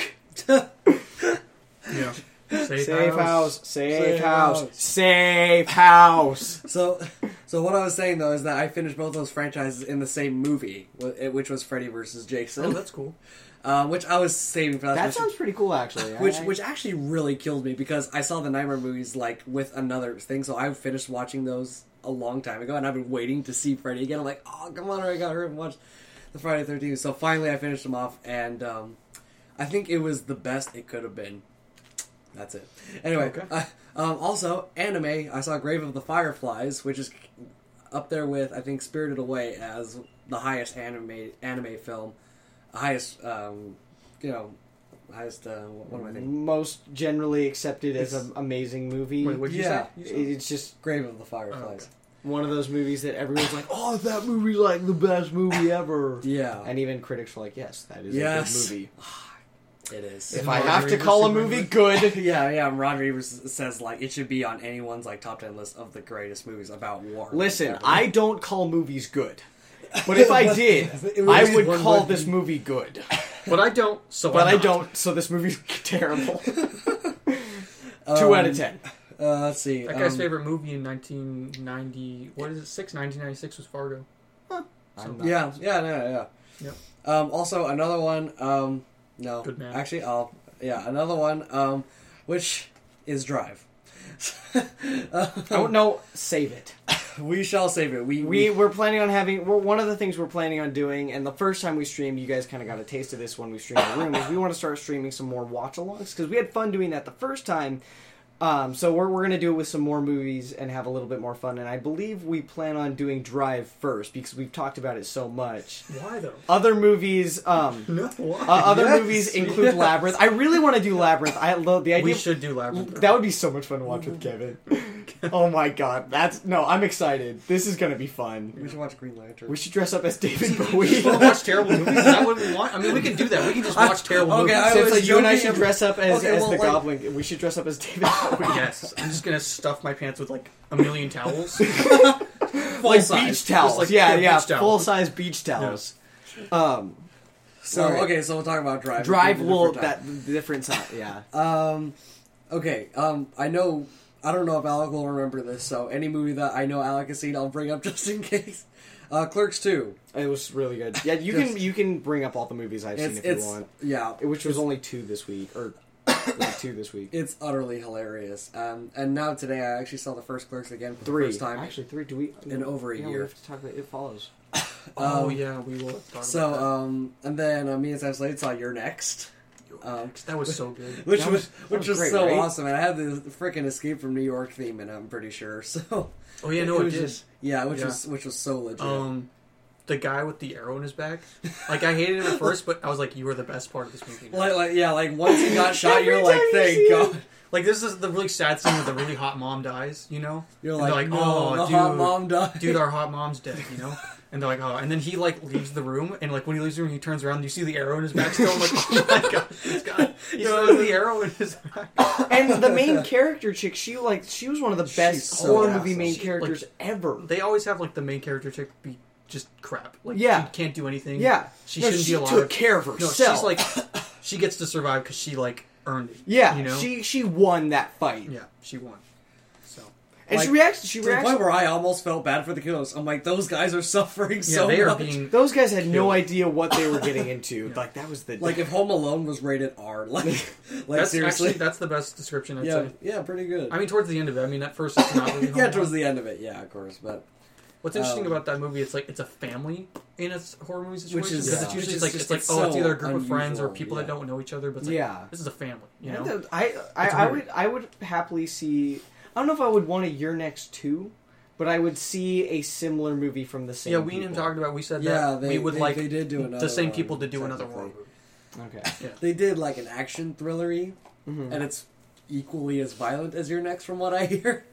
Yeah. Safe, Safe house, Safe safe house, house. safe house. So what I was saying though is that I finished both those franchises in the same movie, which was Freddy vs. Jason. Oh, that's cool. Which I was saving for that. That which- sounds pretty cool, actually. which actually really killed me because I saw the Nightmare movies like with another thing, so I finished watching those a long time ago, and I've been waiting to see Freddy again. I'm like, oh come on, I gotta hurry and watch the Friday the 13th. So finally, I finished them off, and I think it was the best it could have been. That's it. Anyway, Okay. also anime. I saw Grave of the Fireflies, which is up there with I think Spirited Away as the highest anime film. Highest, highest. What am I thinking? most generally accepted as It's- an amazing movie. Wait, what'd you Yeah. say? You said- It's just Grave of the Fireflies. one of those movies that everyone's like, "Oh, that movie's like the best movie ever." Yeah, And even critics were like, "Yes, that is Yes. a good movie." it is. If Isn't I Roger have to Ebert call a super movie good? good, yeah. Roger Ebert says like it should be on anyone's like top 10 list of the greatest movies about war. listen, Ever. I don't call movies good. But if I did, It I be would one call would this be- movie good. But I don't. So But I'm I not. don't, so this movie's terrible. 2 out of 10. Let's see. That guy's favorite movie in 1990. What is it? 1996 was Fargo. Yeah. Yep. Also, another one. No. Good man. Actually, another one. Which is Drive. Oh no, save it. We shall save it. We're planning on having. One of the things we're planning on doing, and the first time we streamed, you guys kind of got a taste of this when we streamed the room. Is we want to start streaming some more watch-alongs because we had fun doing that the first time. So we're going to do it with some more movies and have a little bit more fun. And I believe we plan on doing Drive first because we've talked about it so much. Why though? Other movies, No, why? other movies include Labyrinth. I really want to do Labyrinth. I love the idea. We should do Labyrinth. That would be so much fun to watch with Kevin. Oh my god, I'm excited. This is gonna be fun. We should watch Green Lantern. We should dress up as David Bowie. You want to watch terrible movies? Is that what we want? I mean, we can do that. We can just watch terrible movies. So you and I should dress up as Okay, well, the like- Goblin. We should dress up as David Bowie. Yes, I'm just gonna stuff my pants with like a million towels. Like size. beach towels. Just like, yeah, beach towels. full size beach towels. So Alright. okay, so we'll talk about Drive. Drive will Different that different side. Yeah. time. Okay. I don't know if Alec will remember this. So any movie that I know Alec has seen, I'll bring up just in case. Clerks 2. It was really good. Yeah, you can bring up all the movies I've seen if you want. Yeah, Which was only 2 this week, or like 2 this week. it's utterly hilarious. And now today I actually saw the first Clerks again for 3. the first time. Actually, 3. Do we In over a yeah, year. We have to talk about It Follows. Oh yeah, we will talk about So and then me and Sam Slade saw You're Next. that. That was so good. Which That was was great, so right? awesome, and I had the freaking Escape from New York theme, and I'm pretty sure. So Oh yeah, no, it was did. just which was so legit. The guy with the arrow in his back. Like I hated him at first, but I was like, you were the best part of this movie. Like once he got shot, Every you're like, time you thank see God. Like this is the really sad scene where the really hot mom dies. You know, You're And like, they're no, oh, the dude, hot mom died. dude, our hot mom's dead. You know. And they're like, oh, and then he like leaves the room, and like when he leaves the room, he turns around, and you see the arrow in his back still. I'm like, oh my god, this guy, he still has the arrow in his back. And the main character chick, she was one of the best so horror awesome. movie main She, characters like, ever. They always have like the main character chick be just crap. Like, Yeah. she can't do anything. Yeah, she shouldn't be alive. took care of No, herself. she's like, she gets to survive because she like earned it. yeah, you know. she won that fight. Yeah, she won. So And Like, she reacts. To the point where I almost felt bad for the killers. I'm like, those guys are suffering yeah, so they are much. being. Those guys had no killed. idea what they were getting into. Like that was the Like if Home Alone was rated R, like That's seriously, actually that's the best description I'd yeah, say. yeah, pretty good. I mean, towards the end of it. I mean, at first it's not really. Home yeah, Alone. towards the end of it, yeah, of course, but What's interesting Um, about that movie? It's like it's a family in a horror movie situation. Which is- because yeah. it's usually Which like is- it's like it's oh, it's so either a group of friends or unusual, people that yeah. don't know each other. But it's like, Yeah. this is a family. You know. I would happily see. I don't know if I would want a You're Next 2, but I would see a similar movie from the same. Yeah, we and him people. talked about. We said yeah, that they we would like they did do another the same one, people to do another technically. horror movie. Okay. They did like an action thrillery, Mhm. and it's equally as violent as Your Next, from what I hear.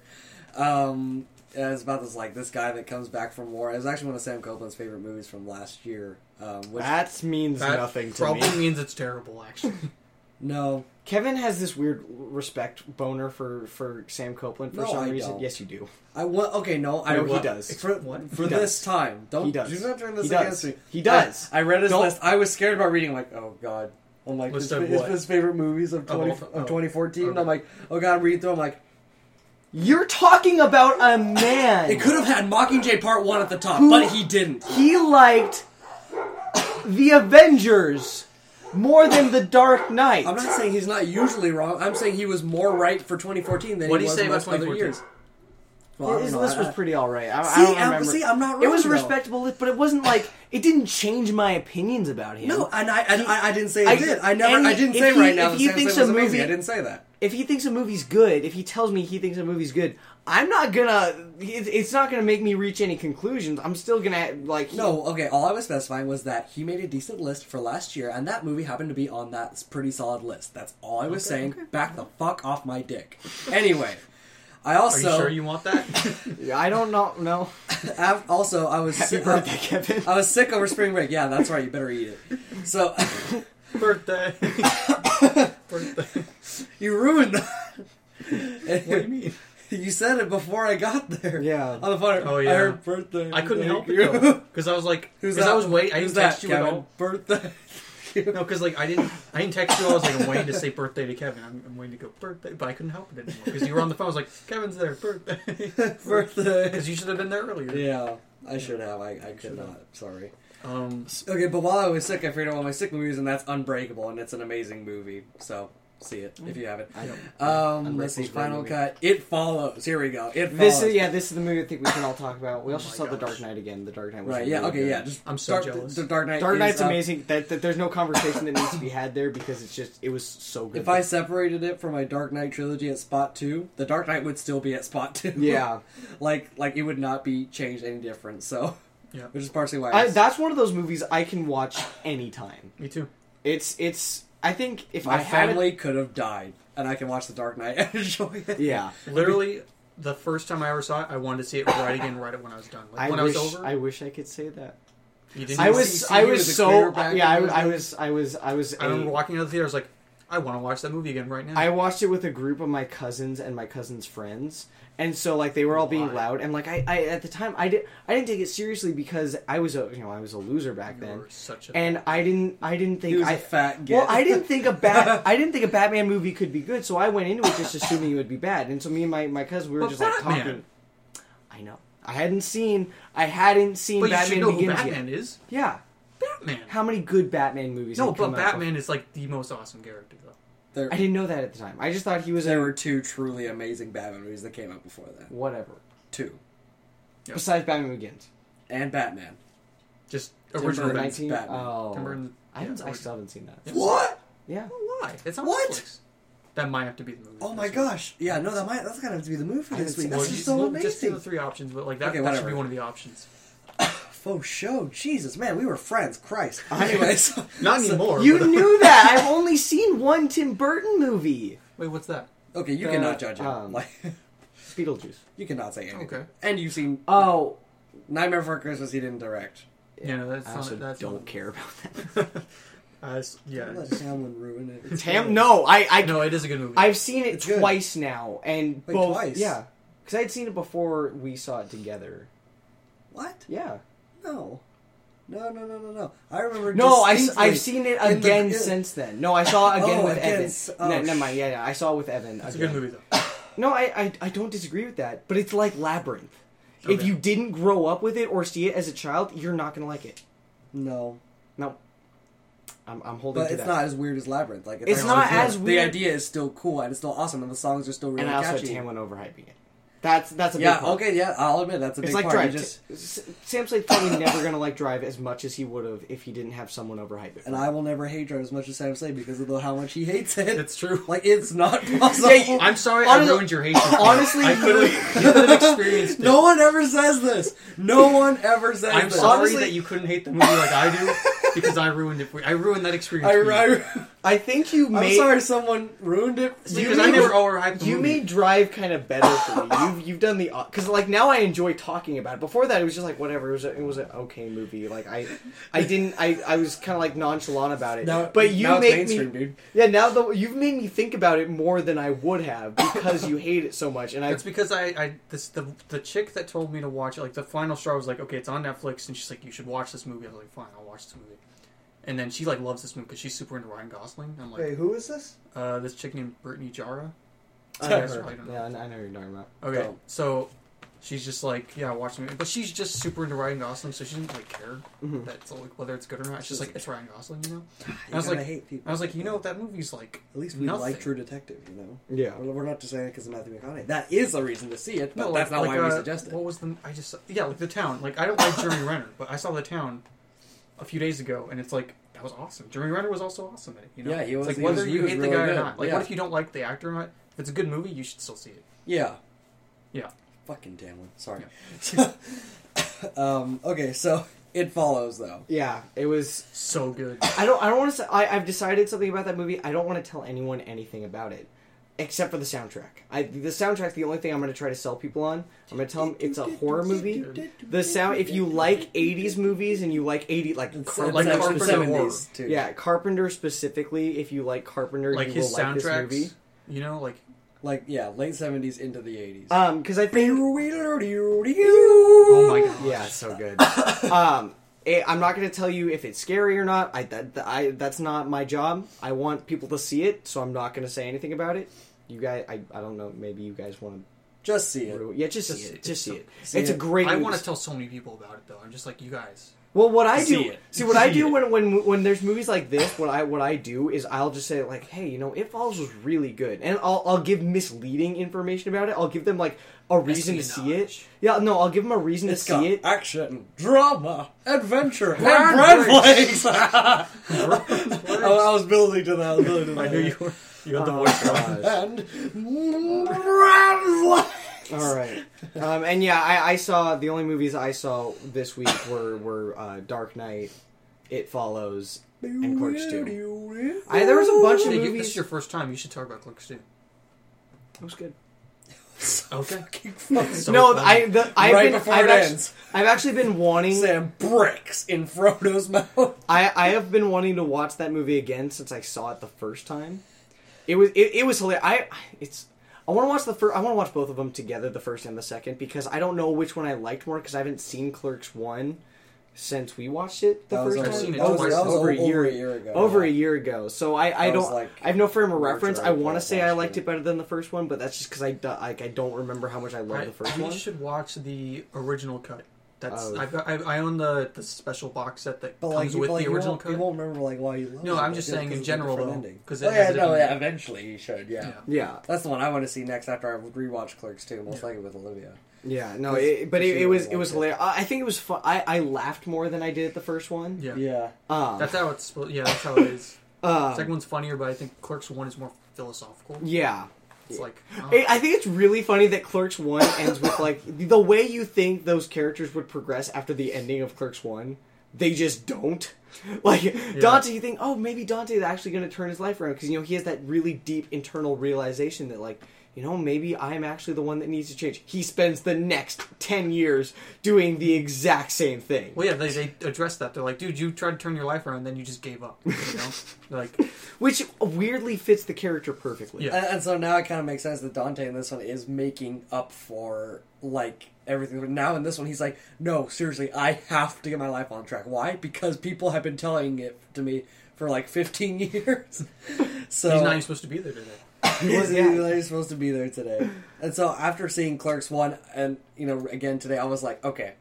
And it's about this guy that comes back from war. It was actually one of Sam Copeland's favorite movies from last year. Which That means That nothing to probably me. means it's terrible. Actually, no, Kevin has this weird respect boner for Sam Copeland for No, some I reason. don't. Yes, you do. I want. Okay, no, I No, he what? does. For, What? for He this does. time. Don't He does. do not turn this He does. against me. He does. I read his Don't- list. I was scared about reading. I'm like, oh god. I'm like, List his, of his, what? his favorite movies of, 2014. Okay. I'm like, oh god, I'm reading through. I'm like, You're talking about a man. it could have had Mockingjay Part 1 at the top, Who- but he didn't. He liked the Avengers more than the Dark Knight. I'm not saying he's not usually wrong. I'm saying he was more right for 2014 than What he did he was say about most other 2014? years. Well, I His don't know. list was pretty alright. I See, don't remember. I'm not wrong. It was a though. respectable list, but it wasn't like it didn't change my opinions about him. No, and I didn't say I- it did. I and didn't if say he- right now if that he Sam thinks Slade was a amazing. movie- I didn't say that. If he thinks a movie's good, if he tells me he thinks a movie's good, I'm not gonna. It's not gonna make me reach any conclusions. I'm still gonna like. No, okay, all I was specifying was that he made a decent list for last year, and that movie happened to be on that pretty solid list. That's all I was saying. okay. Back the fuck off my dick. Anyway, I are also... you sure you want that? I don't know. No. Also, I was... Happy birthday, Kevin. I was sick over spring break. Yeah, that's right, you better eat it. So, Birthday. Birthday. you ruined that. What do you mean? You said it before I got there. Yeah. On the phone. Oh, yeah. I heard birthday. I couldn't thank help it you. though, because I was like, Who's because that? I was waiting. I Who's didn't text that, you at Kevin? all. Birthday. text you. No, because like I didn't text you. I was like, I'm waiting to say birthday to Kevin. I'm waiting to go birthday, but I couldn't help it anymore because you were on the phone. I was like, Kevin's there, birthday, Birthday. because you should have been there earlier. Yeah, I should have. I could not. Sorry. Um, Okay, but while I was sick, I figured out one of my sick movies, and that's Unbreakable, and it's an amazing movie. So see it if you haven't. I don't. Let's see. Unbreakable's a great Final movie. cut. It Follows. Here we go. It Follows. This is the movie I think we can all talk about. We Oh also my saw The gosh. Dark Knight again. The Dark Knight was Right. really Yeah. Okay. good. Yeah. Just I'm so jealous. The Dark Knight. Dark is, Knight's amazing. That there's no conversation that needs to be had there because it was so good. If I separated it from my Dark Knight trilogy at spot 2, the Dark Knight would still be at spot 2. Yeah. like it would not be changed any different. So, Yeah. which is partially why That's one of those movies I can watch anytime. me too. It's. I think if my I had family could have died, and I can watch the Dark Knight and enjoy it. yeah. Literally, the first time I ever saw it, I wanted to see it right again, right when I was done. Like, when I was over, I wish I could say that. you didn't. I was see you was as a so quarterback yeah. in those I days? was. I remember walking out of the theater. I was like, I want to watch that movie again right now. I watched it with a group of my cousins and my cousins' friends, and so like they were all being Why? loud, and like I at the time I didn't take it seriously because I was a loser back You then, were such a and I didn't think He was a fat git. well I didn't think a Batman movie could be good, so I went into it just assuming it would be bad, and so me and my cousin we were But just like Batman. talking. I know I hadn't seen Batman But you should Begins know who yet. Batman is. Yeah, Batman. how many good Batman movies? No, had come but out Batman is like the most awesome character, though. There, I didn't know that at the time. I just thought he was there were 2 truly amazing Batman movies that came out before that. whatever. 2. Yep. Besides Batman Begins. And Batman. Just Tim original Burton's Batman. Batman. Oh, Tim Burton- I yeah, still haven't seen that. Yeah. What? Yeah. Why? It's on What? Netflix. That might have to be the movie. Oh my gosh. Yeah, no, that's gonna have to be the movie I this haven't week. seen That's it. just so Just do amazing. the 3 options, but like that, Okay, that should whatever. be one of the options. Faux show. Jesus, man, we were friends. Christ. Anyways. Not anymore. You but- knew that. I've only seen one Tim Burton movie. Wait, what's that? Okay, you cannot judge him. Like Beetlejuice. you cannot say anything. Okay. And you've seen Oh, Nightmare Before Christmas he didn't direct. Yeah, that's I not. also That's don't not, care about that. Yeah. Don't let Tamlin ruin it. It's Tam? fine. No, I No, it is a good movie. I've seen it It's good. twice now, and Wait, both. twice? Yeah, because I had seen it before we saw it together. What? Yeah. No. No. I remember. No, distinctly I've seen it in the- again in- since then. No, I saw it again Oh, with again, Evan. oh, Never mind. Yeah, I saw it with Evan. it's a again. good movie though. No, I don't disagree with that, but it's like Labyrinth. If Okay. you didn't grow up with it or see it as a child, you're not gonna like it. No. No, I'm holding But to it's that. not as weird as Labyrinth. Like It's not actually as good. weird. The idea is still cool and it's still awesome, and the songs are still really and I also had catchy. Tamlin overhyping it. That's a big Yeah. part. Okay. Yeah. I'll admit that's a It's big like part. Drive. You just, Sam Slade's probably never gonna like Drive as much as he would have if he didn't have someone overhype it. and I will never hate Drive as much as Sam Slade because of how much he hates it. It's true. Like it's not possible. Yeah, I'm sorry Honestly- I ruined your hatred. for it. honestly, I could have experienced it. No one ever says this. No one ever says I'm this. sorry Honestly- that you couldn't hate the movie like I do because I ruined it. I ruined that experience. for you. I think you I'm made sorry someone ruined it. Because I never overhyped the you movie. made Drive kind of better for me. You've done the because like now I enjoy talking about it. Before that, it was just like whatever. It was an okay movie. Like I was kind of like nonchalant about it. Now, but you now it's make mainstream, me dude. yeah. Now you've made me think about it more than I would have because you hate it so much. And That's because the chick that told me to watch it, like the final straw was like, okay, it's on Netflix, and she's like, you should watch this movie. I was like, fine, I'll watch this movie. And then she like loves this movie because she's super into Ryan Gosling. I'm like, who is this? this chick named Brittany Jara. I Yeah, know that's her. right, I don't know. Yeah, I know who you're talking about. Okay, Oh. so she's just like, yeah, watch the movie, but she's just super into Ryan Gosling, so she didn't like care Mhm. that it's like whether it's good or not. It's just like it's Ryan Gosling, you know. You I was gotta like- hate people. I was like, you know, that movie's like At least we nothing. like True Detective, you know. Yeah. We're not just saying it because of Matthew McConaughey. That is a reason to see it, but No, that's not like, why we suggest it. What was the? I just like The Town. Like I don't like Jeremy Renner, but I saw The Town a few days ago, and it's like that was awesome. Jeremy Renner was also awesome in it. You know, Yeah, he was- It's like he whether was- you he was hate the really guy good. or not. Like Yeah. what if you don't like the actor or not? If it's a good movie, you should still see it. Yeah. Yeah. Fucking Tamlin. Sorry. Okay, so It Follows, though. Yeah, it was. So good. I don't want to say. I've decided something about that movie. I don't want to tell anyone anything about it, except for the soundtrack. The soundtrack's the only thing I'm going to try to sell people on. I'm going to tell them it's a horror movie. The sound. If you like '80s movies and you like like Carpenter Carpenter specifically- horror. too. yeah, Carpenter specifically. If you like Carpenter, Like you his will like this soundtracks. movie. You know, like Like, yeah, late 70s into the 80s. Because I think oh my god. yeah, it's so good. I'm not going to tell you if it's scary or not. That's not my job. I want people to see it, so I'm not going to say anything about it. You guys, I don't know. Maybe you guys want to just see it. Yeah, just see it. Just see it. It's a it. great. I movie. want to tell so many people about it though. I'm just like you guys. Well, what I See do, it. see what I See do it. when there's movies like this, what I do is I'll just say like, hey, It Follows was really good, and I'll give misleading information about it. I'll give them like a reason to see it. Espionage. Yeah, no, I'll give them a reason It's to got see it. action, drama, adventure, and Brand bread flakes. flakes. I was building to that. I knew you were. You got the voice going. Gosh. And bread flakes. All right, and yeah, I saw the only movies I saw this week were Dark Knight, It Follows, and Clerks 2. There was a bunch of Hey, this movies. is your first time. You should talk about Clerks too. It was good. Okay. So No, funny. Right before it ends. I've actually been wanting. Sam bricks in Frodo's mouth. I have been wanting to watch that movie again since I saw it the first time. It was hilarious. I want to watch I want to watch both of them together, the first and the second, because I don't know which one I liked more because I haven't seen Clerks 1 since we watched it the first I've time. seen it that was twice. over a year ago. Over yeah. a year ago. So I That was don't like I have no frame of March reference. or I want to April say I last liked year. it better than the first one, but that's just because I don't remember how much I loved the first We one. should watch the original cut. That's Oh. I own the special box set that But comes with the original cut. You won't remember like why you love No, it. I'm just It's saying in because general, of the though, different ending. 'cause Oh it yeah, has a no, different- yeah, eventually you should. Yeah. Yeah. Yeah. That's the one I want to see next after I rewatch Clerks 2, most likely with Olivia. Yeah, no, Because but she it was liked it. hilarious. I think it was fun. I laughed more than I did at the first one. Yeah. Yeah. That's how it's. Yeah, that's how it is. um, Second one's funnier, but I think Clerks 1 is more philosophical. yeah. It's like I think it's really funny that Clerks 1 ends with, like, the way you think those characters would progress after the ending of Clerks 1, they just don't. Like, Dante, you think, oh, maybe Dante is actually going to turn his life around, because, he has that really deep internal realization that, like, maybe I'm actually the one that needs to change. He spends the next 10 years doing the exact same thing. Well, yeah, they address that. They're like, dude, you tried to turn your life around, and then you just gave up. Like, Which weirdly fits the character perfectly. Yeah. And so now it kind of makes sense that Dante in this one is making up for, like, everything. But now in this one, he's like, no, seriously, I have to get my life on track. Why? Because people have been telling it to me for, like, 15 years. So he's not even supposed to be there today. He wasn't Yeah. even like, supposed to be there today. And so after seeing Clerks 1, and, again today, I was like, okay,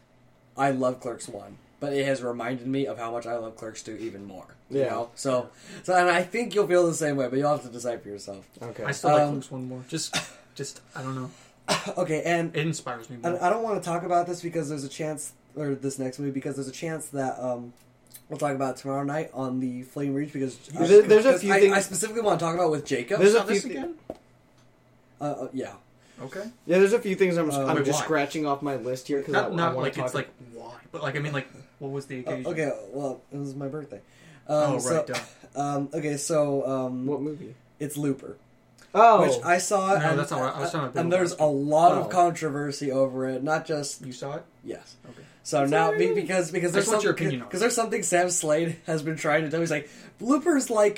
I love Clerks 1. But it has reminded me of how much I love Clerks 2 even more. You Yeah. know? So and I think you'll feel the same way, but you'll have to decide for yourself. Okay. I still like Clerks 1 more. Just I don't know. Okay, and It inspires me more. I don't want to talk about this because there's a chance, or this next movie, because there's a chance that we'll talk about it tomorrow night on the Flame Reach, because There's a few things. I specifically want to talk about with Jacob. There's a Saw this few again? Yeah. Okay. Yeah, there's a few things I'm Wait, just why? scratching off my list here because I Not want like to talk. it's like why, but like I mean like what was the occasion? Okay, well, it was my birthday. Oh so, right. Duh. okay, so What movie? it's Looper, Oh, which I saw, No, and, that's not what I was talking about. and there's a lot Oh. of controversy over it. Not just You saw it? yes. Okay. So now, because I there's just want your something, opinion on it. because there's something Sam Slade has been trying to do. He's like, Looper's like,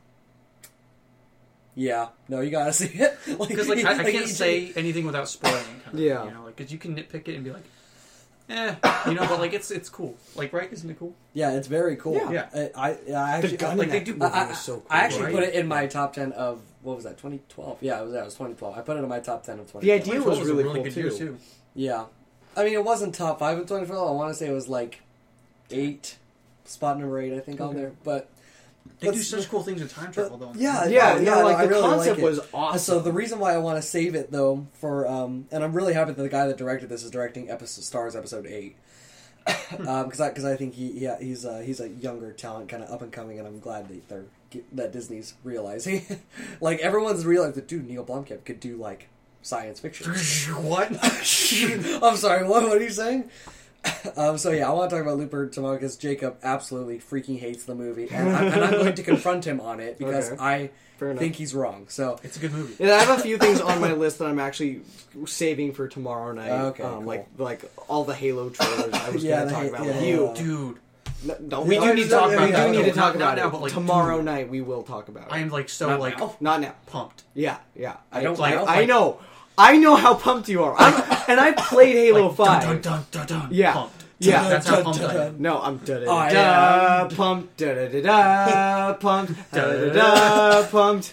yeah, no, you gotta see it. Because like I can't he- say anything without spoiling. Kind of, Yeah. like because you can nitpick it and be like, but like it's cool. Like right? Isn't it cool? Yeah, it's very cool. Yeah. I actually, gun like in they that do- movie I, was so cool. I actually right? put it in my top 10 of, what was that, 2012? Yeah, it was 2012. I put it in my top 10 of 2012. The idea was 2012 really a really cool, good too. year too. Yeah. I mean, it wasn't top 5 in 2012. I want to say it was like 8, spot number 8, I think, on there. But They do Let's- such cool things with time travel, though. yeah, Yeah, no, no, like I the really concept like it. was awesome. So the reason why I want to save it though for and I'm really happy that the guy that directed this is directing Stars episode 8 because I think he's a younger talent, kind of up and coming, and I'm glad that that Disney's realizing like everyone's realized that dude Neil Blomkamp could do like science fiction. What? I'm sorry, what are you saying? So yeah, I want to talk about Looper tomorrow because Jacob absolutely freaking hates the movie, and I'm going to confront him on it because Okay. I Fair enough. think he's wrong. So It's a good movie. Yeah, I have a few things on my list that I'm actually saving for tomorrow night. Okay, cool. like all the Halo trailers I was Yeah, going to talk the about yeah, with you. yeah. Dude, No, We do need to talk about we that, do need though. to talk Not about now, it. but, like, tomorrow dude. night we will talk about it. I am like so Not like now. Not now. pumped. Yeah. I don't like- know. I know. I know how pumped you are. And I played Halo Like, 5. Dun, dun, dun, dun, dun, Yeah. pumped. Yeah. That's how pumped I am. No, I'm da da I da am. pumped, da da da da pumped, da da da pumped.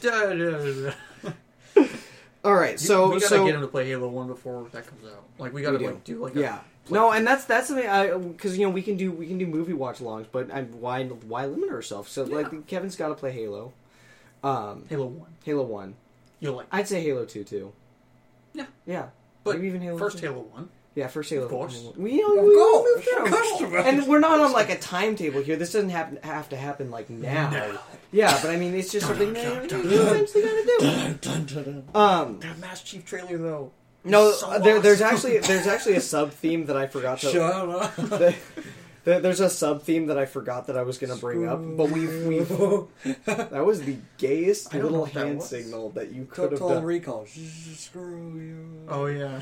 All right, so we gotta get him to play Halo 1 before that comes out. Like we gotta do like yeah. No, and that's something because we can do movie watch alongs, but why limit ourselves? So like Kevin's got to play Halo. Halo 1. Halo 1. You'll like. I'd say Halo 2 too. Yeah. Yeah. But maybe even Halo first 2. Halo 1. Yeah, first Halo. Of course. We Of moved course. through. And we're not on like a timetable here. This doesn't have to happen like now. No. Yeah, but I mean, it's just something that you eventually gotta do. That Master Chief trailer though. No, So there's awesome. actually a sub theme that I forgot to. Shut up. There's a sub theme that I forgot that I was going to bring up, but we've that was the gayest I don't know little what that hand was. signal that you could have Total done. Recall. Screw you. Oh yeah.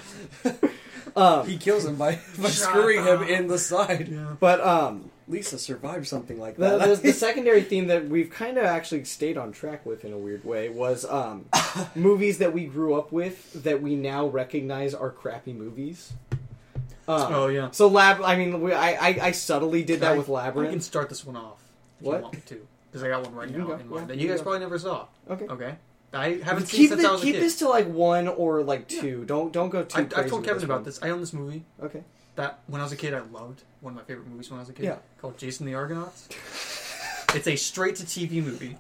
He kills him by screwing him in the side. Yeah. But Lisa survived something like the, that. the secondary theme that we've kind of actually stayed on track with in a weird way was movies that we grew up with that we now recognize are crappy movies. Oh yeah. So I subtly did that with I can Labyrinth. start this one off. If What? you want me to? Because I got one right You can now go. in mind Yeah, that you you guys can go. probably never saw. Okay. Okay. I haven't seen since I was a Keep kid. this to like one or like two. Don't go too. I crazy told with Kevin about one. this. I own this movie Okay. that when I was a kid I loved. One of my favorite movies when I was a kid. Yeah. Called Jason the Argonauts. It's a straight to TV movie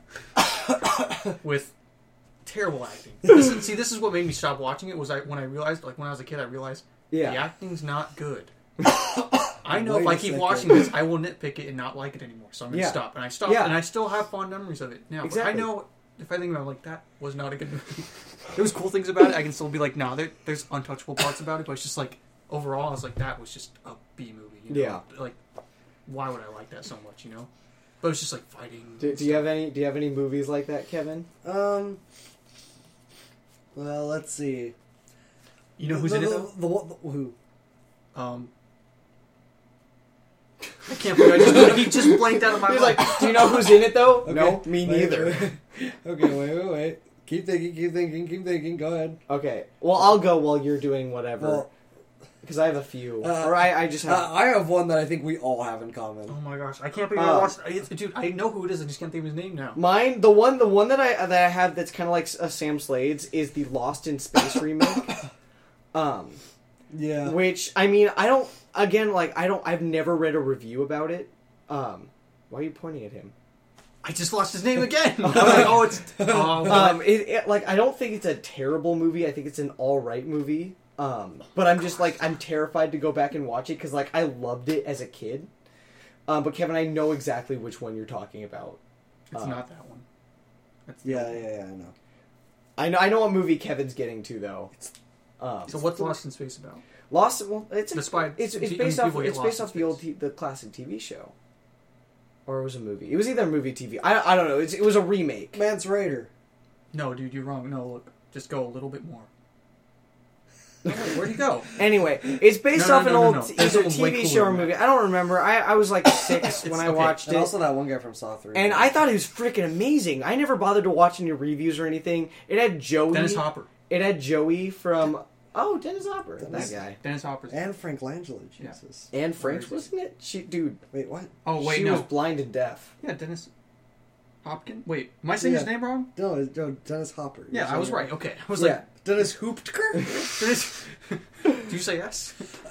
with terrible acting. This is what made me stop watching it. Was when I realized, like when I was a kid, I realized Yeah. the acting's not good. I know Wait if a I keep second. watching this, I will nitpick it and not like it anymore. So I'm going to Yeah. stop. And I stopped, Yeah. and I still have fond memories of it now. Exactly. But I know if I think about it, like, that was not a good movie. There was cool things about it. I can still be like, nah, there's untouchable parts about it. But it's just like, overall, I was like, that was just a B movie. You know? Yeah. Like, why would I like that so much, you know? But it's just like fighting. Do you have any movies like that, Kevin? Well, let's see. You know who's in it, though? Who? I can't believe he just blanked out of my He's mind. like, do you know who's in it though? Okay. No, me neither. Okay, wait. Keep thinking. Go ahead. Okay, well I'll go while you're doing whatever Well, because I have a few, or I just have. I have one that I think we all have in common. Oh my gosh, I can't believe I watched dude, I know who it is, I just can't think of his name now. Mine, the one that I have that's kind of like a Sam Slade's is the Lost in Space remake. Yeah. Which I mean, I've never read a review about it. Why are you pointing at him? I just lost his name again. I'm like, oh, it's... Oh, I don't think it's a terrible movie. I think it's an all right movie. But I'm just like, I'm terrified to go back and watch it because like I loved it as a kid. But Kevin, I know exactly which one you're talking about. it's not that one. That's Yeah, I know. I know what movie Kevin's getting to though. So what's Lost in Space about? Lost. Well, it's Despite- it's I mean, based off people get lost in the old the classic TV show, or it was a movie. It was either a movie TV. I don't know. It was a remake. Mance Raider. No, dude, you're wrong. No, look, just go a little bit more. Where'd you go? Anyway, it's based No, off an no, old no. There's either something way TV cooler show or than movie. that. I don't remember. I was like 6 when I okay. watched And it. also that one guy from Saw 3. And I thought it was freaking amazing. I never bothered to watch any reviews or anything. It had Joey. Dennis Hopper. It had Joey from Dennis Hopper. That guy. Dennis Hopper's... And Frank Langella, Jesus. And French, wasn't it? Dude. Wait, what? Oh, wait, she no. was blind and deaf. Yeah, Dennis Hopkins? Wait, am I saying his Yeah. name wrong? No, Dennis Hopper. Yeah, I was right. Okay. I was Yeah. Dennis Hooptker? Dennis... Did you say yes?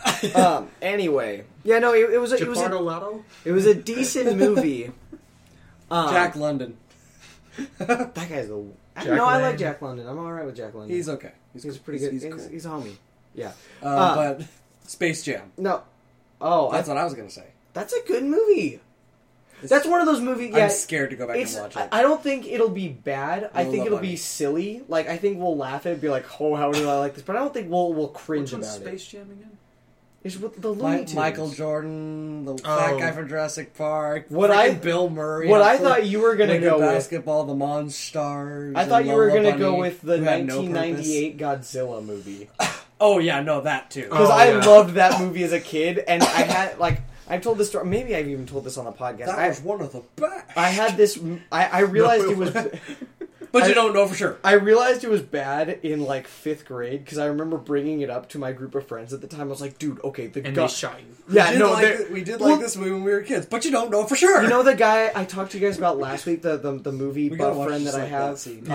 Anyway. Yeah, no, it was Japardo Lotto? it was a decent movie. Jack London. That guy's a... Jack I like London. Jack London. I'm alright with Jack London. He's okay. He's pretty good. He's He's, cool. he's a homie. Yeah. But Space Jam. No. Oh, That's what I was going to say. that's a good movie. That's one of those movies. Yeah, I'm scared to go back and watch it. I don't think it'll be bad. I You'll think love it'll money. be silly. Like I think we'll laugh at it, and be like, "Oh, how did I like this?" But I don't think we'll cringe Which one's about Space Jam again? it. It's with the Looney Tunes. Michael Jordan, the fat Oh. guy from Jurassic Park, What freaking I- Bill Murray. What I also thought you were gonna winning go with. basketball, the Monstars. I thought and you were Lola gonna go Bunny, with the who had no 1998 Godzilla movie purpose. Oh yeah, no, that too. because Oh, I yeah. loved that movie as a kid, and I had like I've told this story. Maybe I've even told this on the podcast. That was one of the best. I had this. I realized No, it was. But you don't know for sure. I realized it was bad in like 5th grade because I remember bringing it up to my group of friends at the time. I was like, "Dude, okay, and they shot you." Yeah, We did like this movie when we were kids, but you don't know for sure. You know the guy I talked to you guys about last week, the movie We gotta buff watch friend that just I like have. that scene.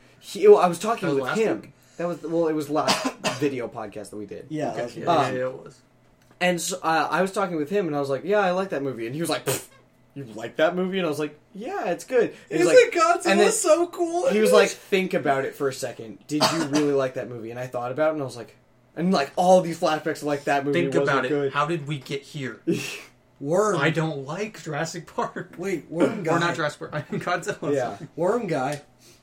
I was talking That was with last him. week? That was it was last video podcast that we did. Yeah, Okay. that's- Yeah, it was. And so, I was talking with him, and I was like, "Yeah, I like that movie," and he was like, "Pfft, "You like that movie?" And I was like, "Yeah, it's good." And Isn't like, Godzilla and then so cool? he was like, "Think about it for a second. Did you really like that movie?" And I thought about it, and I was like, and like all these flashbacks of like that movie. Think wasn't about it. good. How did we get here? Worm. I don't like Jurassic Park. Wait, Worm guy. Or not Jurassic Park. I mean Godzilla. Yeah. Worm guy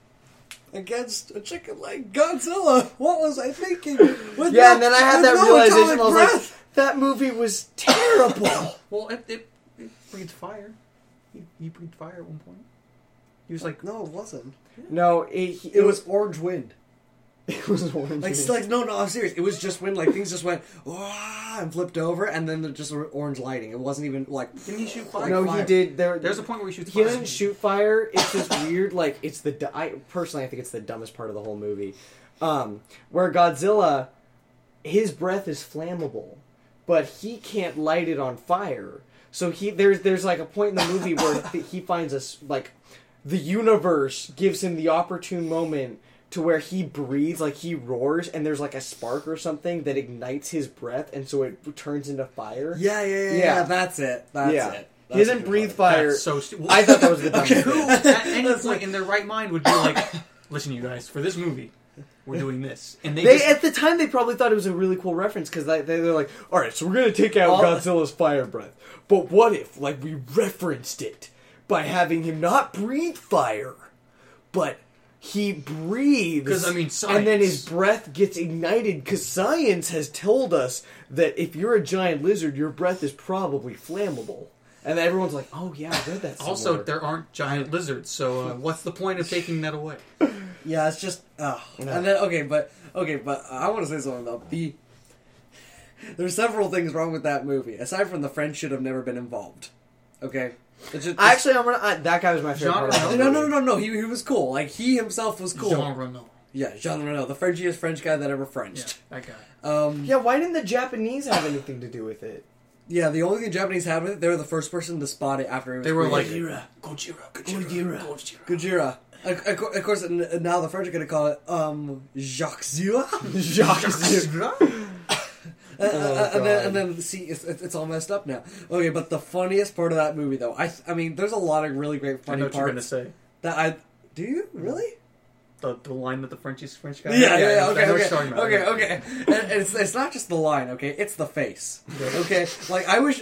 against a chicken like Godzilla. What was I thinking? With Yeah, and then I had with that no realization. atomic I was breath. like, that movie was terrible. Well, it breathed fire. He breathed fire at one point. He was like, No, it wasn't. No, It was orange wind. it was orange. Like no, I'm serious. It was just wind. Like things just went and flipped over, and then there just orange lighting. It wasn't even like. didn't he shoot fire? No, he did. There's a point where he shoots He fire. doesn't shoot fire. It's just weird. Like it's I personally, I think it's the dumbest part of the whole movie. Where Godzilla, his breath is flammable, but he can't light it on fire. So there's like a point in the movie where he finds us like the universe gives him the opportune moment to where he breathes, like he roars, and there's like a spark or something that ignites his breath, and so it turns into fire. Yeah. That's it. That's it. He doesn't breathe fire. That's so stupid. I thought that was the dumbest Okay. thing. At any point in their right mind would be like, listen, you guys, for this movie, we're doing this. And They at the time they probably thought it was a really cool reference because they're like, all right, so we're gonna take out Godzilla's fire breath, but what if like we referenced it by having him not breathe fire, but he breathes 'Cause, I mean, and then his science. breath gets ignited because science has told us that if you're a giant lizard, your breath is probably flammable. And everyone's like, "Oh yeah, I read that." Somewhere. Also, there aren't giant lizards, so what's the point of taking that away? Yeah, it's just. And then but I want to say something though. There's several things wrong with that movie. Aside from the friend should have never been involved. Okay. It's just, Actually, that guy was my favorite. Jean part of the Reno? movie. no. He was cool. Like he himself was cool. Jean Reno. Yeah, Jean Reno, the Frenchiest French guy that ever Frenched. Yeah, that guy. Yeah, why didn't the Japanese have anything to do with it? Yeah, the only thing Japanese had with it, they were the first person to spot it after it was They were like, created. Gojira. Gojira. Of course, now the French are going to call it Jacques Zua. And then see, it's all messed up now. Okay, but the funniest part of that movie, though, I mean, there's a lot of really great I funny know what you're gonna parts. say. Do you really? The line that the French guy. Yeah, I know what you're okay. talking about. And it's not just the line, okay? It's the face, okay? Like I wish,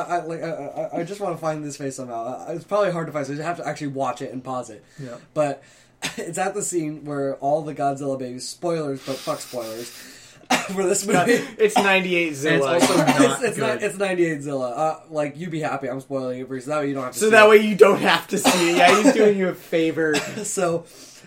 I just want to find this face somehow. It's probably hard to find, so you have to actually watch it and pause it. Yeah. But it's at the scene where all the Godzilla babies, spoilers, but fuck spoilers, for this movie. It's 98 Zilla. And it's also not it's good. it's 98 Zilla. Like you be happy, I'm spoiling it for you, so that way you don't have to. so see that it. way you don't have to see it. Yeah, he's doing you a favor. So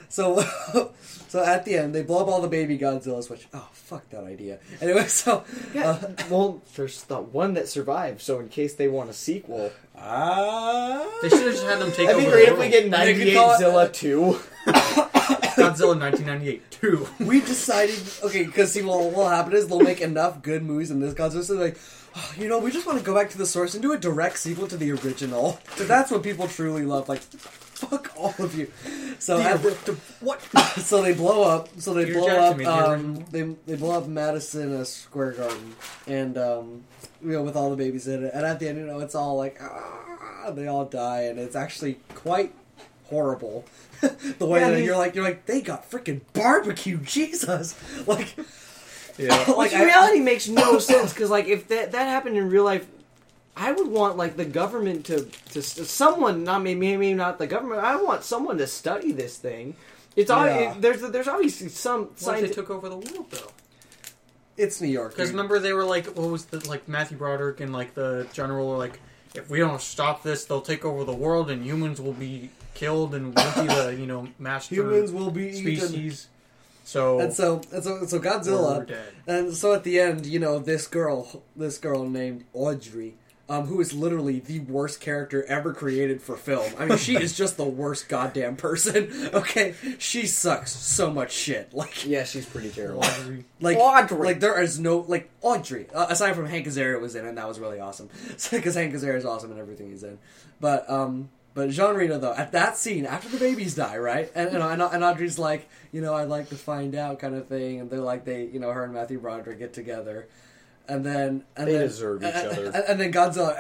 at the end, they blow up all the baby Godzillas, which, oh, fuck that idea. Anyway, so... Well, there's the one that survived, so in case they want a sequel... They should have just had them take That'd over be great the if we world. get They could 98 call it- Zilla 2. Godzilla 1998 2. we decided... Okay, because see, what will happen is they'll make enough good movies in this Godzilla, so they're like, oh, you know, we just want to go back to the source and do a direct sequel to the original. Because that's what people truly love. Like, fuck all of you. So What? so they blow up. So they Peter blow Jackson up. made the They blow up Madison Square Garden, and with all the babies in it. And at the end, it's all like they all die, and it's actually quite horrible. The way that you're like they got freaking barbecue, Jesus! Like, Yeah. Which in reality makes no sense, because like, if that happened in real life, I would want like the government to someone, not maybe not the government. I want someone to study this thing. It's Yeah. there's obviously some What if they scientific. took over the world though? it's New York. Because dude. remember they were like, what was the like Matthew Broderick and like the general were like, if we don't stop this, they'll take over the world and humans will be killed and we'll be the master Humans will be eaten. species. So So Godzilla, we're dead. and so at the end, this girl named Audrey, who is literally the worst character ever created for film. I mean, she is just the worst goddamn person. Okay, she sucks so much shit. Like, Yeah, she's pretty terrible. like, Audrey. like there is no like Audrey. Aside from Hank Azaria was in it, and that was really awesome. Because Hank Azaria is awesome in everything he's in. But Jean Reno though, at that scene after the babies die, right? And Audrey's like, I'd like to find out, kind of thing. And they're like, her and Matthew Broderick get together. And then They deserve each other. And then Godzilla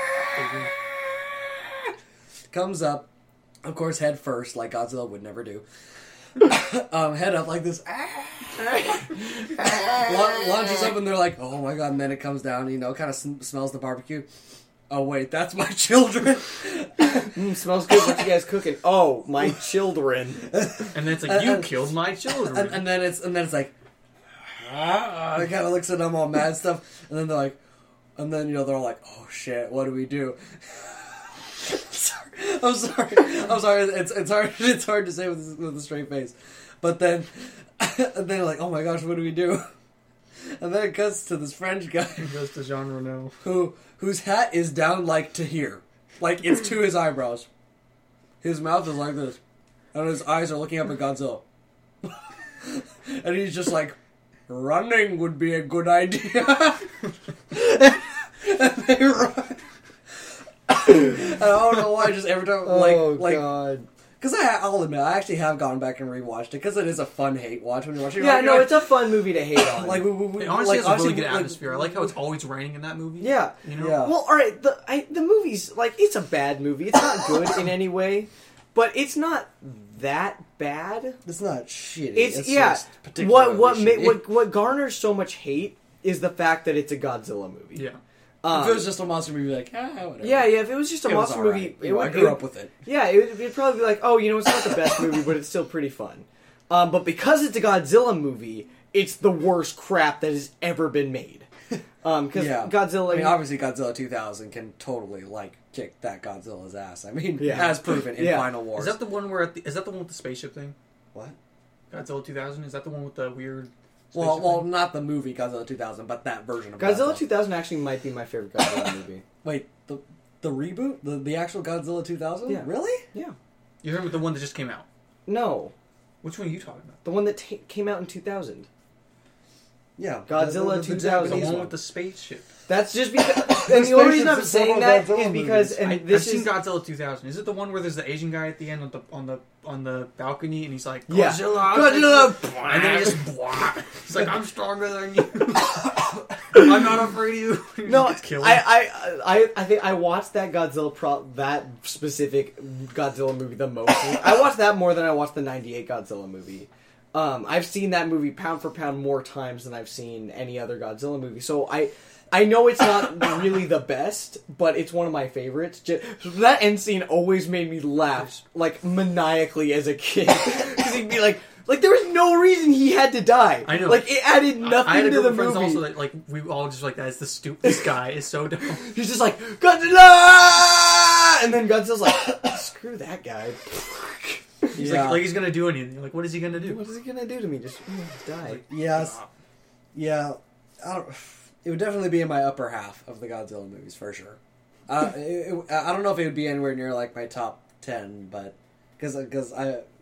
comes up, of course, head first, like Godzilla would never do. Head up like this. Launches up, and they're like, "Oh my god!" And then it comes down. Kind of smells the barbecue. Oh wait, that's my children. Smells good. What you guys cooking? Oh, my children. And then it's like, you killed my children. And then it's like. They kind of looks at them all mad and stuff, and then they're like, they're all like, "Oh shit, what do we do?" I'm sorry. It's hard to say with a straight face, but then they're like, "Oh my gosh, what do we do?" And then it cuts to this French guy. It goes to Jean Reno, whose hat is down like to here, like it's to his eyebrows. His mouth is like this, and his eyes are looking up at Godzilla, and he's just like. Running would be a good idea. And they run. I don't know why. Just every time, God. Because I'll admit, I actually have gone back and rewatched it because it is a fun hate watch when you're watching. Yeah, no, it's a fun movie to hate on. Like it honestly has a really good atmosphere. I like how it's always raining in that movie. Yeah, Yeah. Well, all right. The movie's like it's a bad movie. It's not good in any way, but it's not that bad. It's not shitty. It's just particularly what garners so much hate is the fact that it's a Godzilla movie. Yeah. If it was just a monster movie, like whatever. Yeah. If it was just a monster movie, I grew up with it. Yeah, it'd probably be like, it's not the best movie, but it's still pretty fun. But because it's a Godzilla movie, it's the worst crap that has ever been made. Because Godzilla, I mean, obviously, Godzilla 2000 can totally kick that Godzilla's ass. I mean, as proven in Final Wars. Is that the one is that the one with the spaceship thing? What? Godzilla 2000? Is that the one with the weird? Well, not the movie Godzilla 2000, but that version of Godzilla 2000 actually might be my favorite Godzilla movie. Wait, the reboot, the actual Godzilla 2000? Yeah. Really? Yeah. You're talking about the one that just came out. No, Which one are you talking about? the one that came out in 2000. Yeah, Godzilla 2000. The one with the spaceship. That's just because, and the only reason I'm saying that is because, I've seen Godzilla 2000. Is it the one where there's the Asian guy at the end on the balcony and he's like, Godzilla, and then he just he's like, I'm stronger than you. I'm not afraid of you. No, Gets killed. I think I watched that that specific Godzilla movie the most. I watched that more than I watched the '98 Godzilla movie. I've seen that movie pound for pound more times than I've seen any other Godzilla movie. So I know it's not really the best, but it's one of my favorites. That end scene always made me laugh, like, maniacally as a kid. Because he'd be like, there was no reason he had to die. I know. Like, it added nothing I had a to group the of friends movie. also that, like, we all just like, that's the stupid, this guy is so dumb. He's just like, Godzilla! And then Godzilla's like, screw that guy. He's like he's gonna do anything. You're like, what is he gonna do? What is he gonna do to me? Just die. Yes. Yeah. It would definitely be in my upper half of the Godzilla movies, for sure. I don't know if it would be anywhere near, like, my top 10, but... Because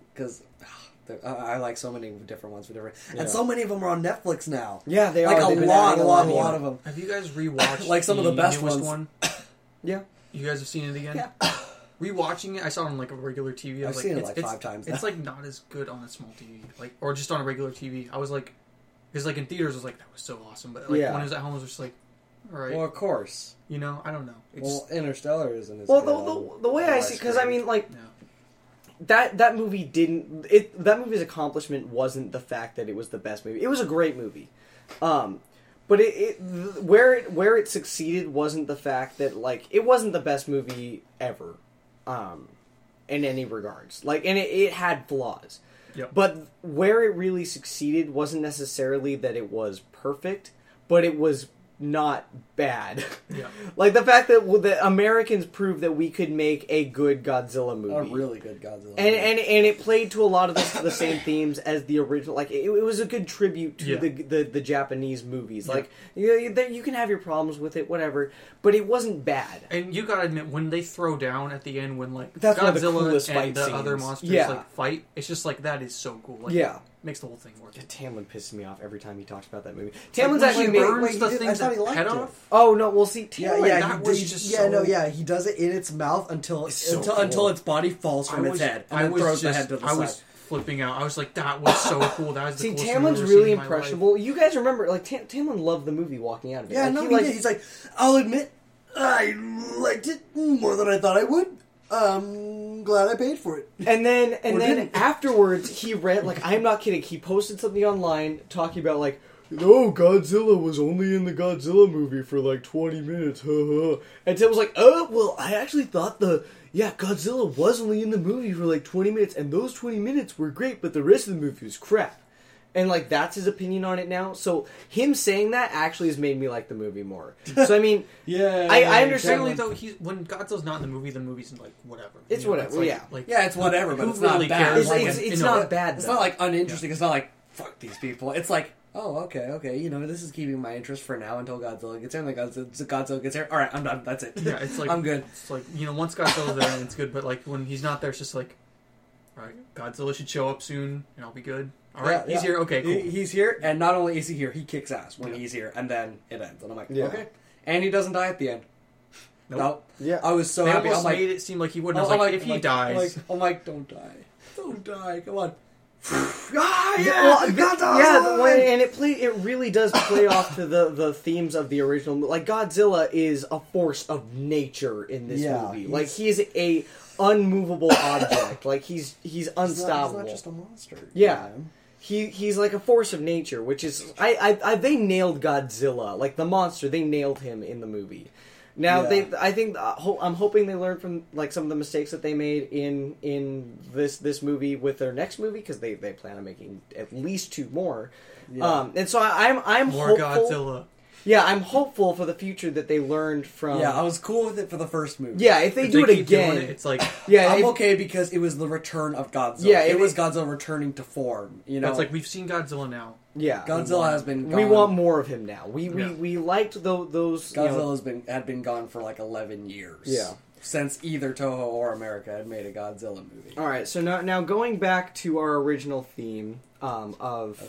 I like so many different ones for different... Yeah. And so many of them are on Netflix now. Yeah, they like are. a lot of them. Have you guys rewatched Like some of the best newest ones. one? Yeah. You guys have seen it again? Yeah. Rewatching it, I saw it on like a regular TV. I've seen it like 5 times now. It's like not as good on a small TV, like, or just on a regular TV. I was like, because like in theaters, I was like, that was so awesome. But like when I was at home, I was just like, all right. Well, of course. I don't know. Interstellar isn't as Well, good the way I see, because I mean, like, Yeah. that movie didn't. That movie's accomplishment wasn't the fact that it was the best movie. It was a great movie, but where it succeeded wasn't the fact that, like, it wasn't the best movie ever, in any regards. Like, and it had flaws. Yep. But where it really succeeded wasn't necessarily that it was perfect, but it was not bad. Yeah. Like the fact that the Americans proved that we could make a good Godzilla movie. A really good Godzilla. And it played to a lot of the same themes as the original. Like it was a good tribute to the Japanese movies. Like you can have your problems with it, whatever, but it wasn't bad. And you gotta admit, when they throw down at the end, when like That's one of the Godzilla coolest and fight the scenes. other monsters Yeah. like fight, it's just like that is so cool. Like, Yeah. makes the whole thing work. Tamlin pisses me off every time he talks about that movie. Like, Tamlin's when actually he made. burns the I thing's thought he liked head it. off. Oh no! Well, see, Tamlin. that was just so- he does it in its mouth until so until cool. its body falls from its head and I then was throws the just, head to the I side. was flipping out. I was like, that was so cool. That was the See, coolest thing I've Tamlin's ever really seen in my impressionable. You guys remember, like, Tamlin loved the movie Walking Out of it. Yeah, like, no, he he liked- did. He's like, I'll admit, I liked it more than I thought I would. Glad I paid for it. And then didn't. afterwards, he read, like, I'm not kidding, he posted something online talking about, like, oh, Godzilla was only in the Godzilla movie for, like, 20 minutes, And Tim was like, oh, well, I actually thought Godzilla was only in the movie for, like, 20 minutes, and those 20 minutes were great, but the rest of the movie was crap. And, like, that's his opinion on it now. So, him saying that actually has made me like the movie more. So, I mean, Yeah, I understand. Generally, though, when Godzilla's not in the movie's like whatever. It's You know, whatever, like, yeah. Like, yeah, it's whatever, but who it's not really bad. cares? Like, It's not bad, It's though. not like uninteresting. It's not like fuck these people. It's like, oh, okay. You know, this is keeping my interest for now until Godzilla gets here. And then Godzilla gets here. All right, I'm done. That's it. Yeah, it's like I'm good. It's like, you know, once Godzilla's there, and it's good. But like when he's not there, it's just like, all right, Godzilla should show up soon, and I'll be good. All right, he's here. Okay, cool. He's here, and not only is he here, he kicks ass when he's here, and then it ends. And I'm like, okay. And he doesn't die at the end. Nope. No. Yeah. I was so They happy. almost I'm like, made it seem like he wouldn't. I was like, if he dies, I'm like, don't die. Don't die. Come on. And it really does play off to the themes of the original. Like Godzilla is a force of nature in this movie. Like he is a unmovable object. Like he's unstoppable. He's not just a monster. Yeah. He's like a force of nature, which is they nailed Godzilla, like the monster. They nailed him in the movie. Now I'm hoping they learn from like some of the mistakes that they made in this movie with their next movie, because they plan on making at least 2 more. Yeah. And so I'm more hopeful. Godzilla. Yeah, I'm hopeful for the future that they learned from. Yeah, I was cool with it for the first movie. Yeah, if they do it keep again, doing it, it's like I'm okay because it was the return of Godzilla. Yeah, it was Godzilla returning to form. You know, that's like we've seen Godzilla now. Yeah, Godzilla has been gone. We want more of him now. We liked those. Godzilla had been gone for like 11 years. Yeah. Since either Toho or America had made a Godzilla movie. All right, so now going back to our original theme of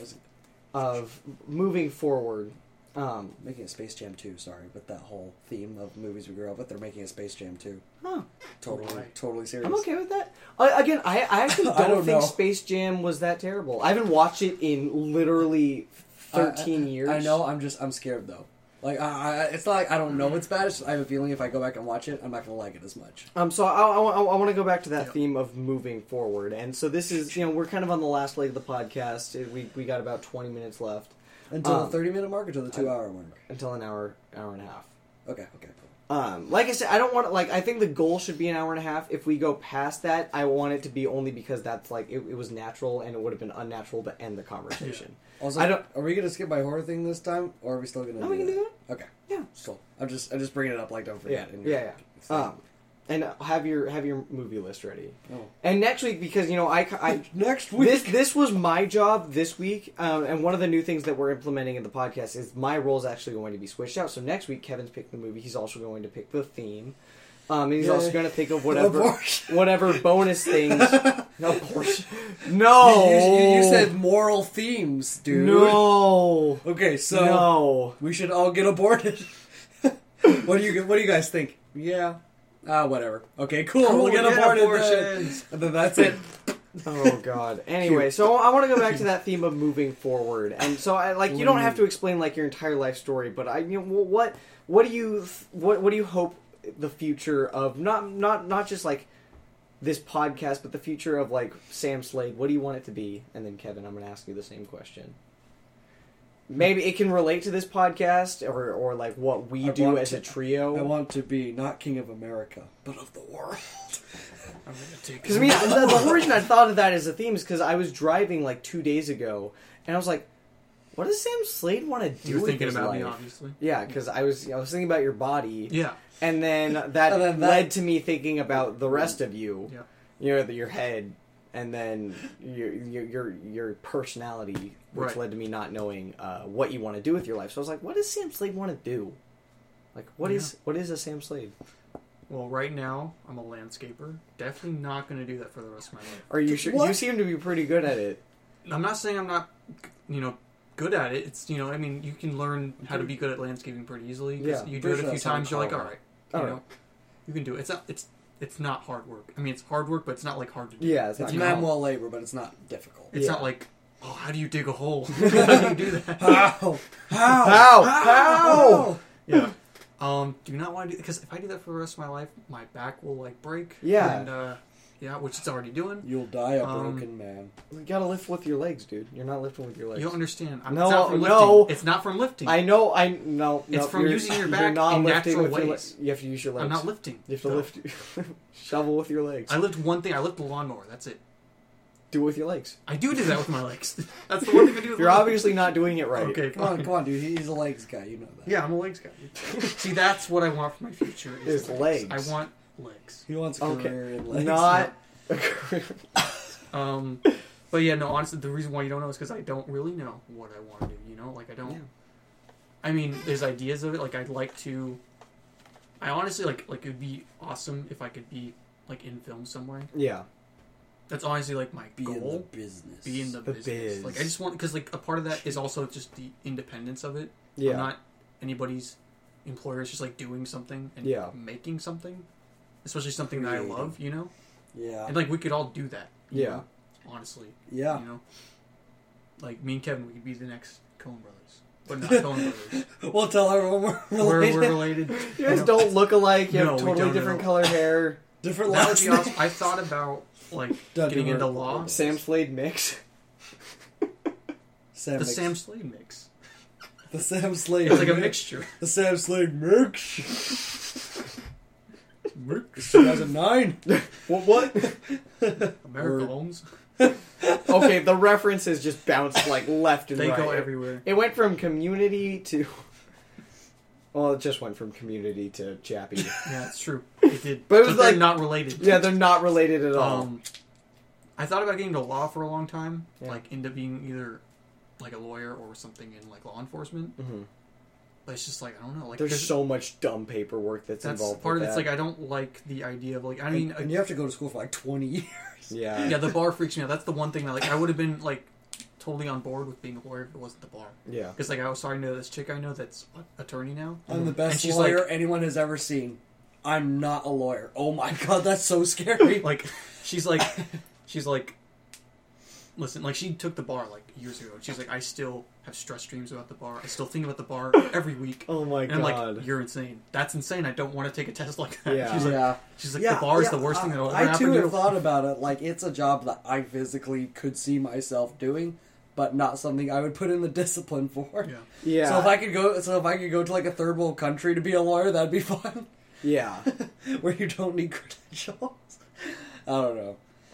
moving forward. Making a Space Jam 2, sorry, but that whole theme of movies we grew up with, they're making a Space Jam 2. Huh. Totally serious. I'm okay with that. Again, I actually don't, don't think know. Space Jam was that terrible. I haven't watched it in literally 13 years. I know. I'm scared though. Like it's not like I don't know it's bad. It's just, I have a feeling if I go back and watch it, I'm not gonna like it as much. So I want to go back to that theme of moving forward, and so this is we're kind of on the last leg of the podcast. We got about 20 minutes left Until the 30-minute mark or until the 2-hour mark? until an hour and a half. Okay, cool. Like I said, I don't want to, I think the goal should be an hour and a half. If we go past that, I want it to be only because that's like it was natural, and it would have been unnatural to end the conversation. Also, I don't. Are we gonna skip my horror thing this time, or are we still gonna? No, we can do that. Okay. Yeah. Cool. I'm just bringing it up. Like, don't Yeah, forget. yeah. And have your movie list ready. Oh. And next week, because I Next week. this was my job this week, and one of the new things that we're implementing in the podcast is my role is actually going to be switched out. So next week, Kevin's picking the movie. He's also going to pick the theme. And he's also going to think of whatever bonus things. Abortion. No. You said moral themes, dude. No. Okay, so No. we should all get aborted. What do you guys think? Yeah. Whatever. Okay, cool. We'll get aborted. abortions. And then that's it. Oh God. Anyway, so I want to go back to that theme of moving forward, and so you don't have to explain like your entire life story, but what do you hope the future of not just like this podcast, but the future of like Sam Slade? What do you want it to be? And then Kevin, I'm going to ask you the same question. Maybe it can relate to this podcast or like what we do as a trio. I want to be not King of America, but of the world. Because I mean, the whole reason I thought of that as a theme is because I was driving like 2 days ago, and I was like, what does Sam Slade want to do You're with thinking his about life? me, obviously. Yeah, because I was thinking about your body. Yeah. And then that that- led to me thinking about the rest of you. Yeah. You know, your head, and then your personality, which Right. led to me not knowing what you want to do with your life. So I was like, what does Sam Slade want to do? Like, what is a Sam Slade? Well, right now, I'm a landscaper. Definitely not going to do that for the rest of my life. Are you sure? What? You seem to be pretty good at it. I'm not saying I'm not, good at it. It's, I mean, you can learn how to be good at landscaping pretty easily. 'Cause Yeah. you do it a Pretty few sure times, you're like, that's all right. All You right. know, you can do it. It's not hard work. I mean, it's hard work, but it's not like hard to do. Yeah, it's It's not. You know, manual labor, but it's not difficult. It's Yeah. not like, oh, how do you dig a hole? How do you do that? How? Yeah. Do not want to do, because if I do that for the rest of my life, my back will like break. Yeah. And which it's already doing. You'll die a Um, broken man. You gotta lift with your legs, dude. You're not lifting with your legs. You don't understand. No, it's not from no. lifting. It's not from lifting. I know. No. It's from you're- using your you're back not in lifting natural with your ways. You have to use your legs. I'm not lifting. You have to No. lift. Shovel with your legs. I lift one thing. I lift the lawnmower. That's it. Do it with your legs. I do that with my legs. That's the one thing I do with You're my obviously not doing it right. legs. Okay, fine. Come on, dude. He's a legs guy. You know that. Yeah, I'm a legs guy. See, that's what I want for my future. Is legs. I want legs. He wants a Okay. career in legs. Not. But yeah, no. Honestly, the reason why you don't know is because I don't really know what I want to do. Like I don't. Yeah. I mean, there's ideas of it. Like I'd like to. I honestly like it would be awesome if I could be like in film somewhere. Yeah. That's honestly like my Be in the goal. business. Be in the The business. biz. Like I just want because like a part of that is also just the independence of it. Yeah. I'm not anybody's employer. It's just like doing something and Yeah. making something, especially something that I Creating. love. Yeah. And like we could all do that. you Yeah. know, honestly. Yeah. Like me and Kevin, we could be the next Coen Brothers, but not Coen Brothers. We'll tell everyone we're We're related. related. You guys don't look alike. You No, have we totally don't different at color hair. Different That would last be awesome. I thought about like Don't getting do into it. law. Sam Slade mix. Sam The mix. Sam Slade mix. The Sam Slade. It's like a mixture. The Sam Slade mix. Mix. 2009. What? America Word. Holmes. Okay, the references just bounced like left and They right. go everywhere. It went from Community to. Well, it just went from Community to Chappie. Yeah, it's true. It did. But it was they're like- not related. Yeah, they're not related at all. I thought about getting into law for a long time, Yeah. like into being either like a lawyer or something in like law enforcement. Mhm. But it's just like I don't know. Like There's so much dumb paperwork that's involved part with of it's that. like I don't like the idea of like I mean And you have to go to school for like 20 years. Yeah. yeah, the bar freaks me out. That's the one thing that like I would have been like totally on board with being a lawyer if it wasn't the bar. Yeah. Because like I was starting to know this chick I know that's an attorney now. I'm the And best she's lawyer like- anyone has ever seen. I'm not a lawyer. Oh my god, that's so scary. Like she's like listen, like she took the bar like years ago. She's like I still have stress dreams about the bar. I still think about the bar every week. Oh my And I'm god. like, you're insane. That's insane. I don't want to take a test like that. Yeah. She's like, the bar is the worst thing that will ever I happen too to have you. thought about it. Like, it's a job that I physically could see myself doing, but not something I would put in the discipline for. Yeah. Yeah. So if I could go to like a third world country to be a lawyer, that'd be fun. Yeah. Where you don't need credentials. I don't know.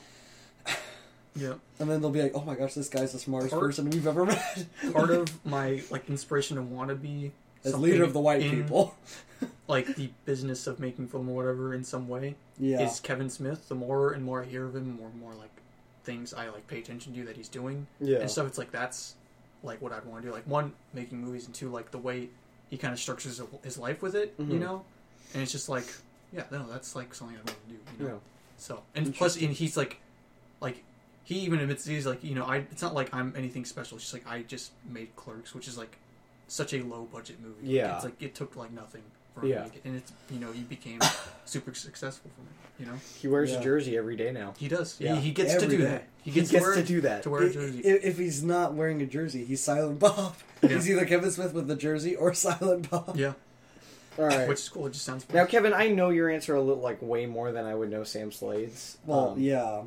Yeah. And then they'll be like, "Oh my gosh, this guy's the smartest Part- person we've ever met." Part of my like inspiration to want to be As something leader of the white in, people. like the business of making film or whatever in some way, Yeah. is Kevin Smith. The more and more I hear of him, more like things I like pay attention to that he's doing Yeah. and stuff. It's like that's like what I'd want to do. Like one, making movies, and two, like the way he kind of structures his life with it. You Mhm. know, and it's just like, yeah, no, that's like something I'd want to do. You know? Yeah. So and plus, and he's like he even admits he's like, you know, it's not like I'm anything special. It's just like I just made Clerks, which is like such a low budget movie. Yeah. It's like it took like nothing for him Yeah. to make it, and it's he became super successful from it. You know, He wears Yeah. a jersey every day now. he does. Yeah. He gets to Every do day. that. He He gets, gets to, wear, to do that. to wear a jersey. If he's not wearing a jersey, he's Silent Bob. Yeah. He's either Kevin Smith with the jersey or Silent Bob. Yeah, All right. which is cool. It just sounds fun. Now, Kevin, I know your answer a little like way more than I would know Sam Slade's. Well, yeah.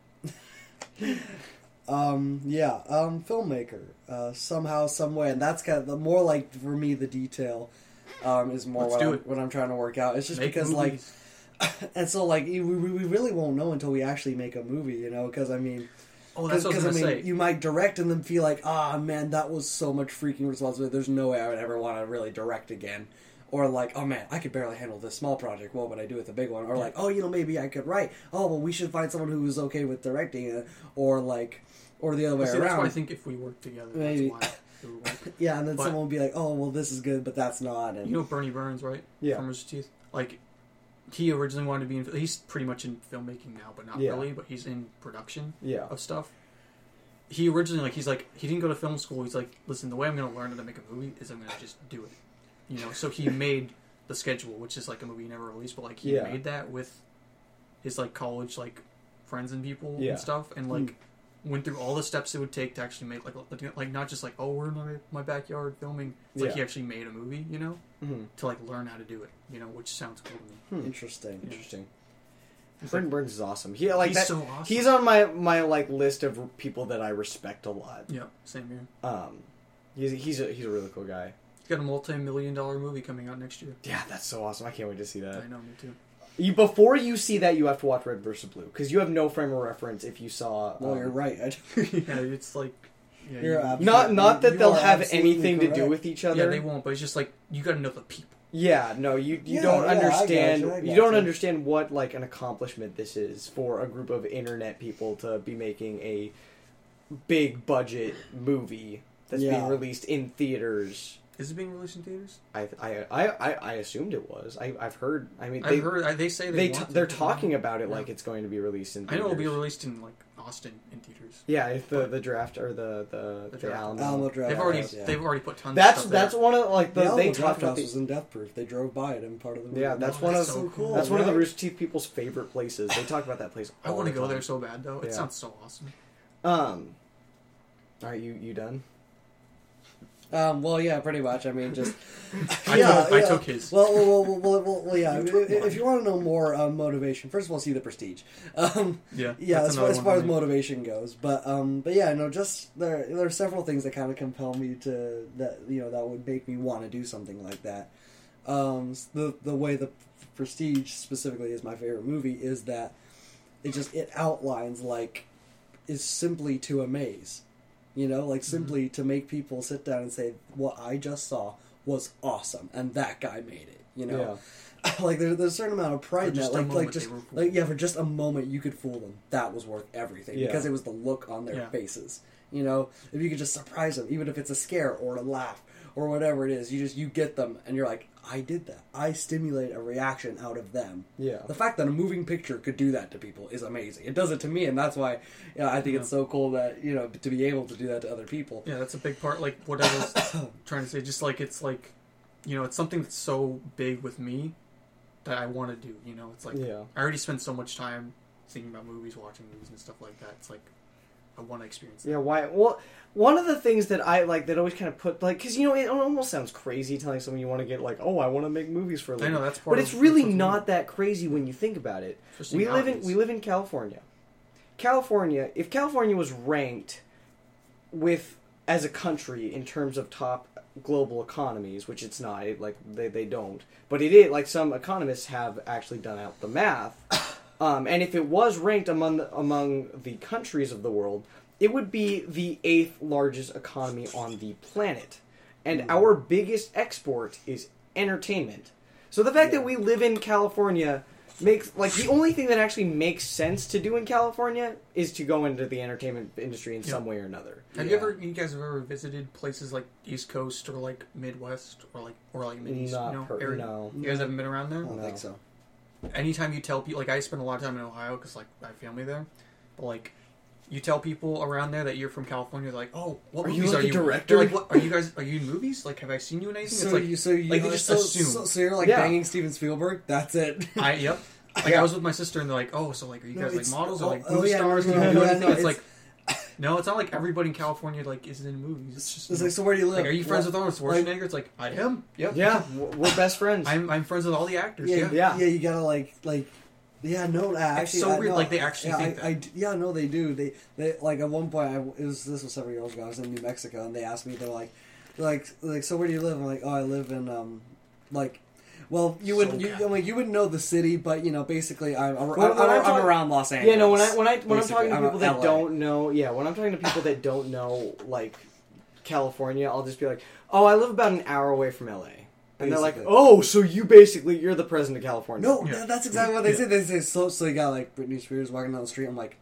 Filmmaker. Somehow, some way, and that's kind of the more like for me the detail is more Let's do what I'm trying to work out. It's just Make because movies. and so like we really won't know until we actually make a movie, you know? Because I mean, Oh, that's what I was gonna say. You might direct and then feel like, ah, man, that was so much freaking responsibility. There's no way I would ever want to really direct again. Or like, oh man, I could barely handle this small project. What would I do with a big one? Or like, oh, maybe I could write. Oh, well, we should find someone who's okay with directing it. Or like, or the other way around. That's why I think if we work together, maybe. that's why it would work. Yeah, and then someone will be like, oh, well, this is good, but that's not. And you know Bernie Burns, right? Yeah. From Rooster Teeth. Like, he originally wanted to be in... He's pretty much in filmmaking now, but not really. But he's in production of stuff. He originally, like, he didn't go to film school. He's like, listen, the way I'm going to learn how to make a movie is I'm going to just do it. You know, so he made The Schedule, which is like a movie he never released, but like he made that with his like college like friends and people and stuff, and like went through all the steps it would take to actually make like not just like, oh, we're in my backyard filming. It's like he actually made a movie, you know, to like learn how to do it, you know, which sounds cool to me. Interesting. Bernie Burns is awesome. He's so awesome. He's on my like list of people that I respect a lot. Yeah, same here. He's a really cool guy. He's got a multi-million-dollar movie coming out next year. Yeah, that's so awesome. I can't wait to see that. I know, me too. Before you see that, you have to watch Red vs. Blue, because you have no frame of reference if you saw... Well, you're right. Yeah, it's like... Yeah, you're not that they'll have anything correct. to do with each other. Yeah, they won't, but it's just like, you gotta know the people. Yeah, no, you don't understand... You don't understand what, like, an accomplishment this is for a group of internet people to be making a big-budget movie that's being released in theaters... Is it being released in theaters? I assumed it was. I've heard. I mean, they say they're talking about it like it's going to be released in theaters. I know it'll be released in like Austin in theaters. Yeah, if the draft or the Alamo Draft. They've already put tons. That's of stuff that's one of like they talked about was in Death Proof. They drove by it in part of the movie. Yeah, that's one of the Rooster Teeth people's favorite places. They talk about that place. I want to go there so bad though. It sounds so awesome. All right, you done? Well, yeah, pretty much. I mean, just... I took his. Well, yeah. If you want to know more motivation, first of all, see The Prestige. Yeah, as far as motivation goes. But yeah, no, just... There are several things that kind of compel me to... That would make me want to do something like that. The way The Prestige specifically is my favorite movie is that it outlines, like, is simply to amaze. You know, like simply to make people sit down and say, what I just saw was awesome, and that guy made it, you know? Yeah. Like, there's a certain amount of pride in that. For just a moment you could fool them. That was worth everything, because it was the look on their faces. You know, if you could just surprise them, even if it's a scare or a laugh or whatever it is, you get them, and you're like, I did that. I stimulate a reaction out of them. Yeah. The fact that a moving picture could do that to people is amazing. It does it to me, and that's why I think it's so cool that, to be able to do that to other people. Yeah, that's a big part. Like, what I was trying to say, just like, it's like, it's something that's so big with me that I want to do, It's like, I already spend so much time thinking about movies, watching movies and stuff like that. It's like, I want to experience that. Yeah, why? Well, one of the things that I like that always kind of put, like, because, it almost sounds crazy telling someone you want to get, like, oh, I want to make movies for a living. I know, that's part But it's really not that crazy when you think about it. We live in California. If California was ranked as a country in terms of top global economies, which it's not, they don't, but it is, like, some economists have actually done out the math. And if it was ranked among the countries of the world, it would be the 8th largest economy on the planet. And our biggest export is entertainment. So the fact that we live in California makes, like, the only thing that actually makes sense to do in California is to go into the entertainment industry in some way or another. Have you guys have ever visited places like East Coast or like Midwest or like Mid-East? No. You guys haven't been around there? I don't think so. Anytime you tell people, like, I spend a lot of time in Ohio because, like, I have family there, but, like, you tell people around there that you're from California, they're like, oh, what movies are you? Director? They're like, what, are you in movies? Like, have I seen you in anything? They just assume. So you're like banging Steven Spielberg? That's it. Yep. Like, I was with my sister and they're like, oh, so, like, are you guys, like, models or, like, movie stars? It's like, no, it's not like everybody in California, like, is in movies. It's just... like, so where do you live? Like, are you friends with Arnold Schwarzenegger? It's like, I am. Yep. Yeah, we're best friends. I'm friends with all the actors. Yeah, you gotta, actually... It's so weird, like, they actually think that. They do. They like, at one point, this was several years ago, I was in New Mexico, and they asked me, they're like, so where do you live? I'm like, oh, I live in, Well, you wouldn't. You wouldn't know the city, but basically, I'm talking- around Los Angeles. Yeah, no. When I'm Basically, talking to I'm people that LA. don't know, when I'm talking to people that don't know like California, I'll just be like, "Oh, I live about an hour away from LA," and they're like, Basically. "Oh, so you're the president of California?" No, Yeah. that's exactly what they say. They say so you got like Britney Spears walking down the street. I'm like,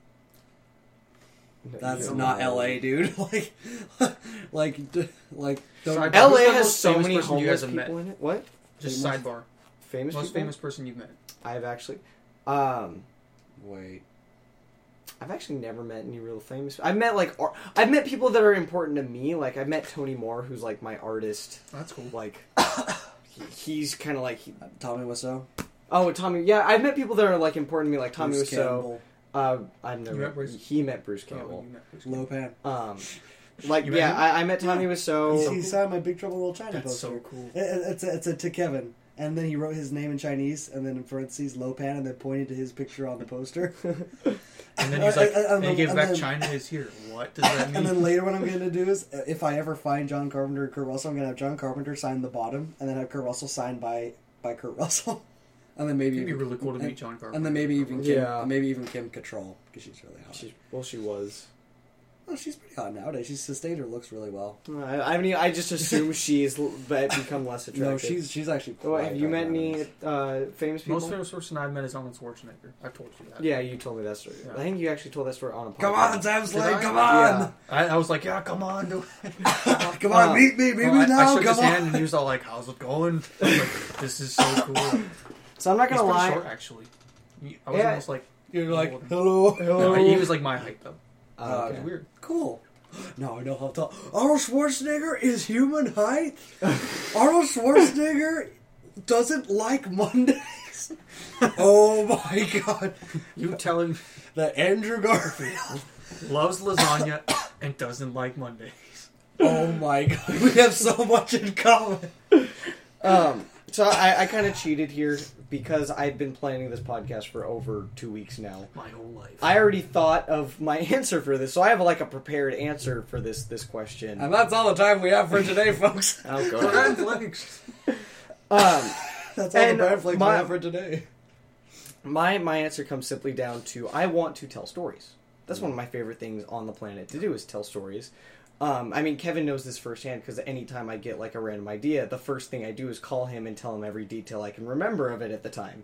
that's Yeah. not LA, dude. like, don't. Sorry, LA Who's the has most so famous many person you homeless guys have people met? in it. What? Just sidebar. Famous Most people? famous person you've met. I've actually, Wait. I've actually never met any real famous. I've met people that are important to me. Like I've met Tony Moore, who's like my artist. That's cool. Like he's kind of like Tommy Wiseau. Tommy. Yeah, I've met people that are like important to me, like Tommy Bruce Wiseau. Campbell, I've never. You met Bruce? He met Bruce Oh, Campbell. you met Bruce Campbell. Lopan. Like You met him? I met Tommy Wiseau. He signed my Big Trouble in Little China That's poster. so cool. It's a to Kevin, and then he wrote his name in Chinese, and then in parentheses Lopan, and then pointed to his picture on the poster. And then he's like, And he gave then- back and then- China is here. What does that mean? And then later, what I'm going to do is, if I ever find John Carpenter or Kurt Russell, I'm going to have John Carpenter sign the bottom, and then have Kurt Russell signed by Kurt Russell, and then maybe It'd be even- really cool to meet John Carpenter. and then maybe even Kim, Yeah. maybe even Kim Cattrall because she's really hot. She was. Well, she's pretty hot nowadays. She's sustained her looks really well. I mean, I just assume she's become less attractive. No, she's actually. Well, have you met nowadays. any famous people? Most famous person I've met is Arnold Schwarzenegger. I've told you that. Yeah, you told me that story. Yeah. I think you actually told that story on a podcast. Come on, Sam Slade, Did I? come on! Yeah. I was like, yeah, come on, dude. Come on, meet me Well, now, I shook come his on! hand and he was all like, how's it going? I was like, this is so cool. So I'm not He's gonna pretty lie. short, actually. I was Yeah. almost like, You're like, hello. hello. No, he was like my height, though. Okay. It was weird. Cool. Now I know how tall. Arnold Schwarzenegger is human height. Arnold Schwarzenegger doesn't like Mondays. Oh my god. You tell him That Andrew Garfield. loves lasagna and doesn't like Mondays. Oh my god. We have so much in common. So I kind of cheated here because I've been planning this podcast for over 2 weeks now. My whole life. I already thought of my answer for this, so I have like a prepared answer for this question. And that's all the time we have for today, folks. Oh Brand god. flags. That's all And the brand flags we my- have for today. My answer comes simply down to I want to tell stories. That's one of my favorite things on the planet to do is tell stories. I mean, Kevin knows this firsthand because anytime I get like a random idea, the first thing I do is call him and tell him every detail I can remember of it at the time.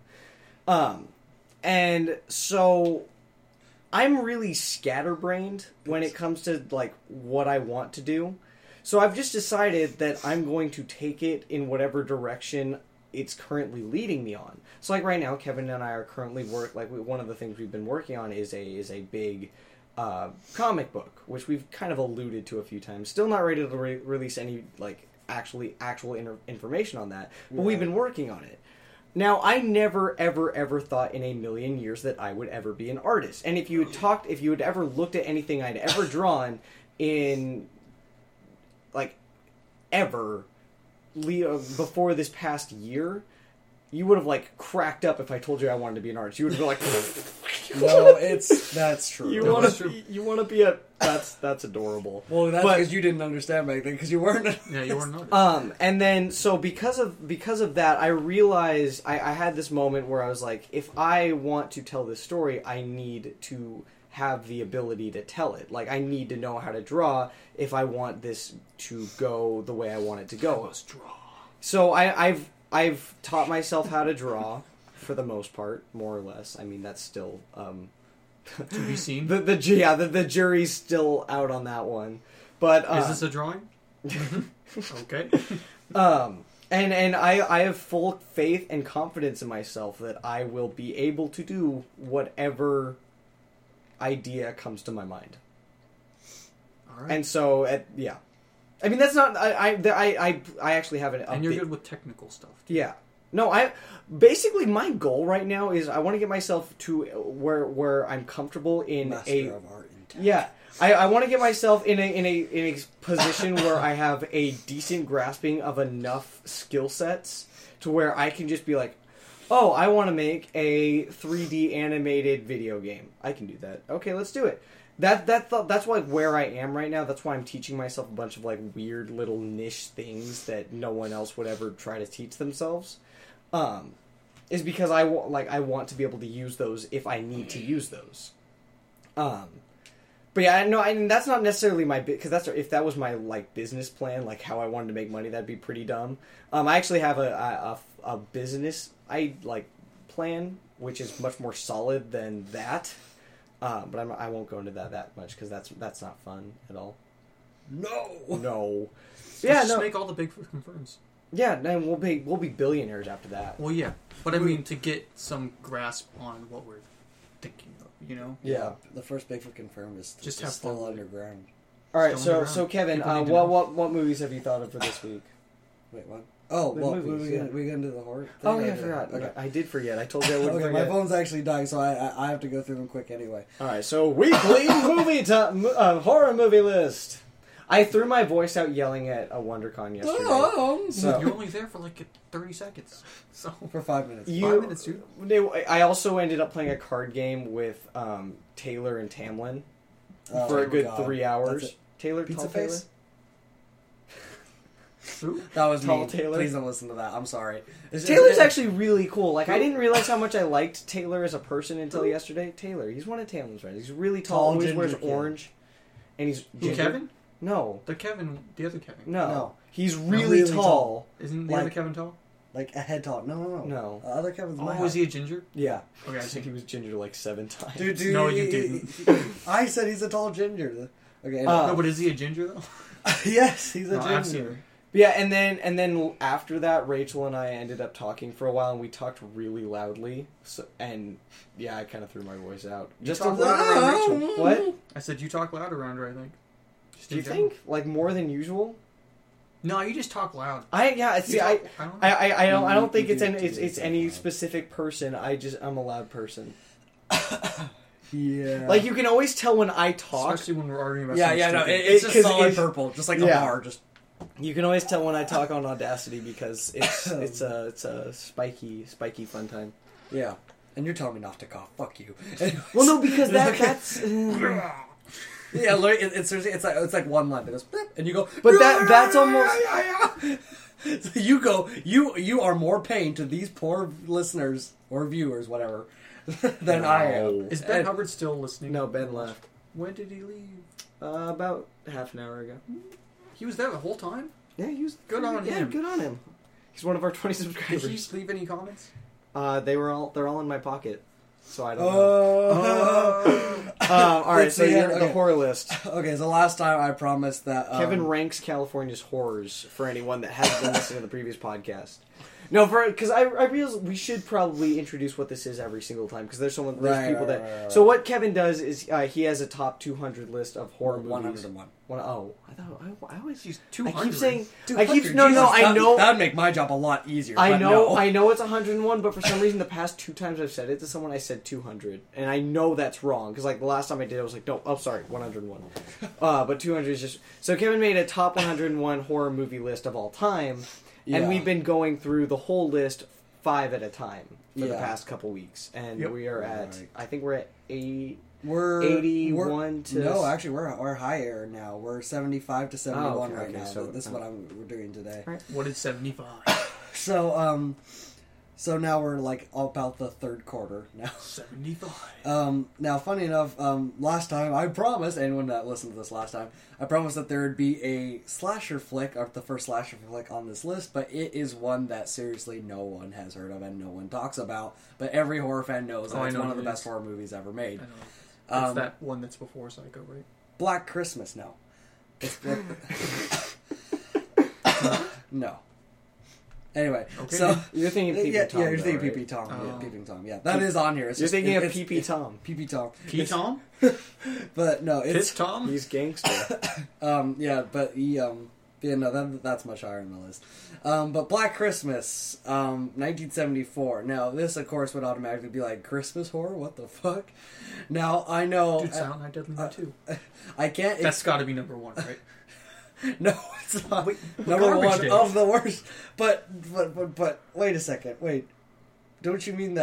And so I'm really scatterbrained when it comes to like what I want to do. So I've just decided that I'm going to take it in whatever direction it's currently leading me on. So like right now, Kevin and I are currently one of the things we've been working on is a big comic book, which we've kind of alluded to a few times. Still not ready to release any like actual information on that, but we've been working on it. Now, I never, ever, ever thought in a million years that I would ever be an artist. And if you had ever looked at anything I'd ever drawn in, like, ever, before this past year, you would have, like, cracked up if I told you I wanted to be an artist. You would have been like, No, that's true. you No, want that's to true. you want to be a that's adorable. Well, that's But- because you didn't understand back then, because you weren't. Yeah, you were not. And then so because of that, I realized I had this moment where I was like, if I want to tell this story, I need to have the ability to tell it. Like I need to know how to draw if I want this to go the way I want it to go. Let's draw. So I've taught myself how to draw for the most part, more or less. I mean, that's still To be seen. the jury's still out on that one. But Is this a drawing? Okay. And I have full faith and confidence in myself that I will be able to do whatever idea comes to my mind. All right. And so, yeah. I mean, that's not... I actually have an... And you're good with technical stuff. Yeah. No, basically my goal right now is I want to get myself to where I'm comfortable in Master of art and tech. Yeah, I want to get myself in a position where I have a decent grasping of enough skill sets to where I can just be like, oh, I want to make a 3D animated video game. I can do that. Okay, let's do it. That's like where I am right now. That's why I'm teaching myself a bunch of like weird little niche things that no one else would ever try to teach themselves. Is because I want to be able to use those if I need to use those. But yeah, no, that's not necessarily my because if that was my like business plan, like how I wanted to make money, that'd be pretty dumb. I actually have a business plan which is much more solid than that. But I won't go into that much because that's not fun at all. No. Yeah, just make all the big fucking firms. Yeah, and we'll be billionaires after that. Well, yeah, but I mean to get some grasp on what we're thinking of, you know. Yeah, the first big fucking firm is just have still fun. underground. All right, so Kevin, what movies have you thought of for this week? Wait, what? Oh, well, movies, we get into the horror thing? Oh, yeah, I forgot. Okay. I did forget. I told you I wouldn't forget. My phone's actually dying, so I have to go through them quick anyway. All right, so weekly horror movie list. I threw my voice out yelling at a WonderCon yesterday. So you're only there for like 30 seconds. So for 5 minutes. 5 minutes, dude. I also ended up playing a card game with Taylor and Tamlin for a good 3 hours. Taylor, Pizza Tall Face? Taylor? That was Tall me. Taylor? Please don't listen to that. I'm sorry. Taylor's actually really cool. Like, I didn't realize how much I liked Taylor as a person until yesterday. Taylor, he's one of Tamlin's friends. He's really tall, always wears orange. And he's ginger. Kevin? No. The other Kevin. No. He's really tall. Isn't the other Kevin tall? Like a head tall. No. Other Kevin's my was he a ginger? Yeah. Okay, I think he was ginger like 7 times. Dude, no, you didn't. I said he's a tall ginger. Okay. No, but is he a ginger though? Yes, he's a ginger. I've seen her. Yeah, and then after that, Rachel and I ended up talking for a while, and we talked really loudly. I kind of threw my voice out. Just a little around Rachel. What? I said you talk loud around her. I think. Do you think like more than usual? No, you just talk loud. I don't think it's any specific person. I'm a loud person. Yeah. Like you can always tell when I talk, especially when we're arguing about. It's just solid purple, just like a bar. Just you can always tell when I talk on Audacity because it's a spiky fun time. Yeah, and you're telling me not to cough. Fuck you. Well, no, because that's. Yeah, it's like one line that goes, and you go. But that's almost. So you go. You are more pain to these poor listeners or viewers, whatever, than I am. Is Ben Hubbard still listening? No, Ben left. When did he leave? About half an hour ago. He was there the whole time? Yeah, he was good on him. Yeah, good on him. He's one of our 20 subscribers. Did he leave any comments? They're all in my pocket. So I don't know. All right, so the horror list. Okay, so last time I promised that Kevin ranks California's horrors for anyone that hasn't been listening to the previous podcast. No, because I realize we should probably introduce what this is every single time because there's people that. Right. So what Kevin does is he has a top 200 list of horror movies. 101. I always use 200. I keep saying 200. I know that would make my job a lot easier. I know it's 101, but for some reason the past 2 times I've said it to someone I said 200, and I know that's wrong because like the last time I did I was like 101. But 200 is just so Kevin made a top 101 horror movie list of all time. Yeah. And we've been going through the whole list 5 at a time for the past couple weeks, and we are at I think we're at 81 to. No, actually, we're higher now. We're 75 to 71 right now. So this is what we're doing today. Right. What is 75? So now we're like about the third quarter now. 75. Now, funny enough, last time I promised anyone that listened to this last time, I promised that there would be a slasher flick, or the first slasher flick on this list, but it is one that seriously no one has heard of and no one talks about. But every horror fan knows that it's one of the best horror movies ever made. I know. It's that one that's before Psycho, right? Black Christmas. No. No. Anyway, so you're thinking Peeping Tom. Yeah, you're thinking Peeping Tom. Yeah, Peeping Tom. Yeah, that is on here. You're thinking of Peeping Tom. Peeping Tom. Pete Tom? But no, it's Pit Tom. He's gangster. Yeah, but he that's much higher on the list. But Black Christmas, 1974. Now, this of course would automatically be like Christmas horror. What the fuck? Now I know. Dude, Silent Night, Deadly Night 2. I can't. That's got to be number 1, right? No, it's not. Number 1 of the worst. But wait a second. Wait, don't you mean that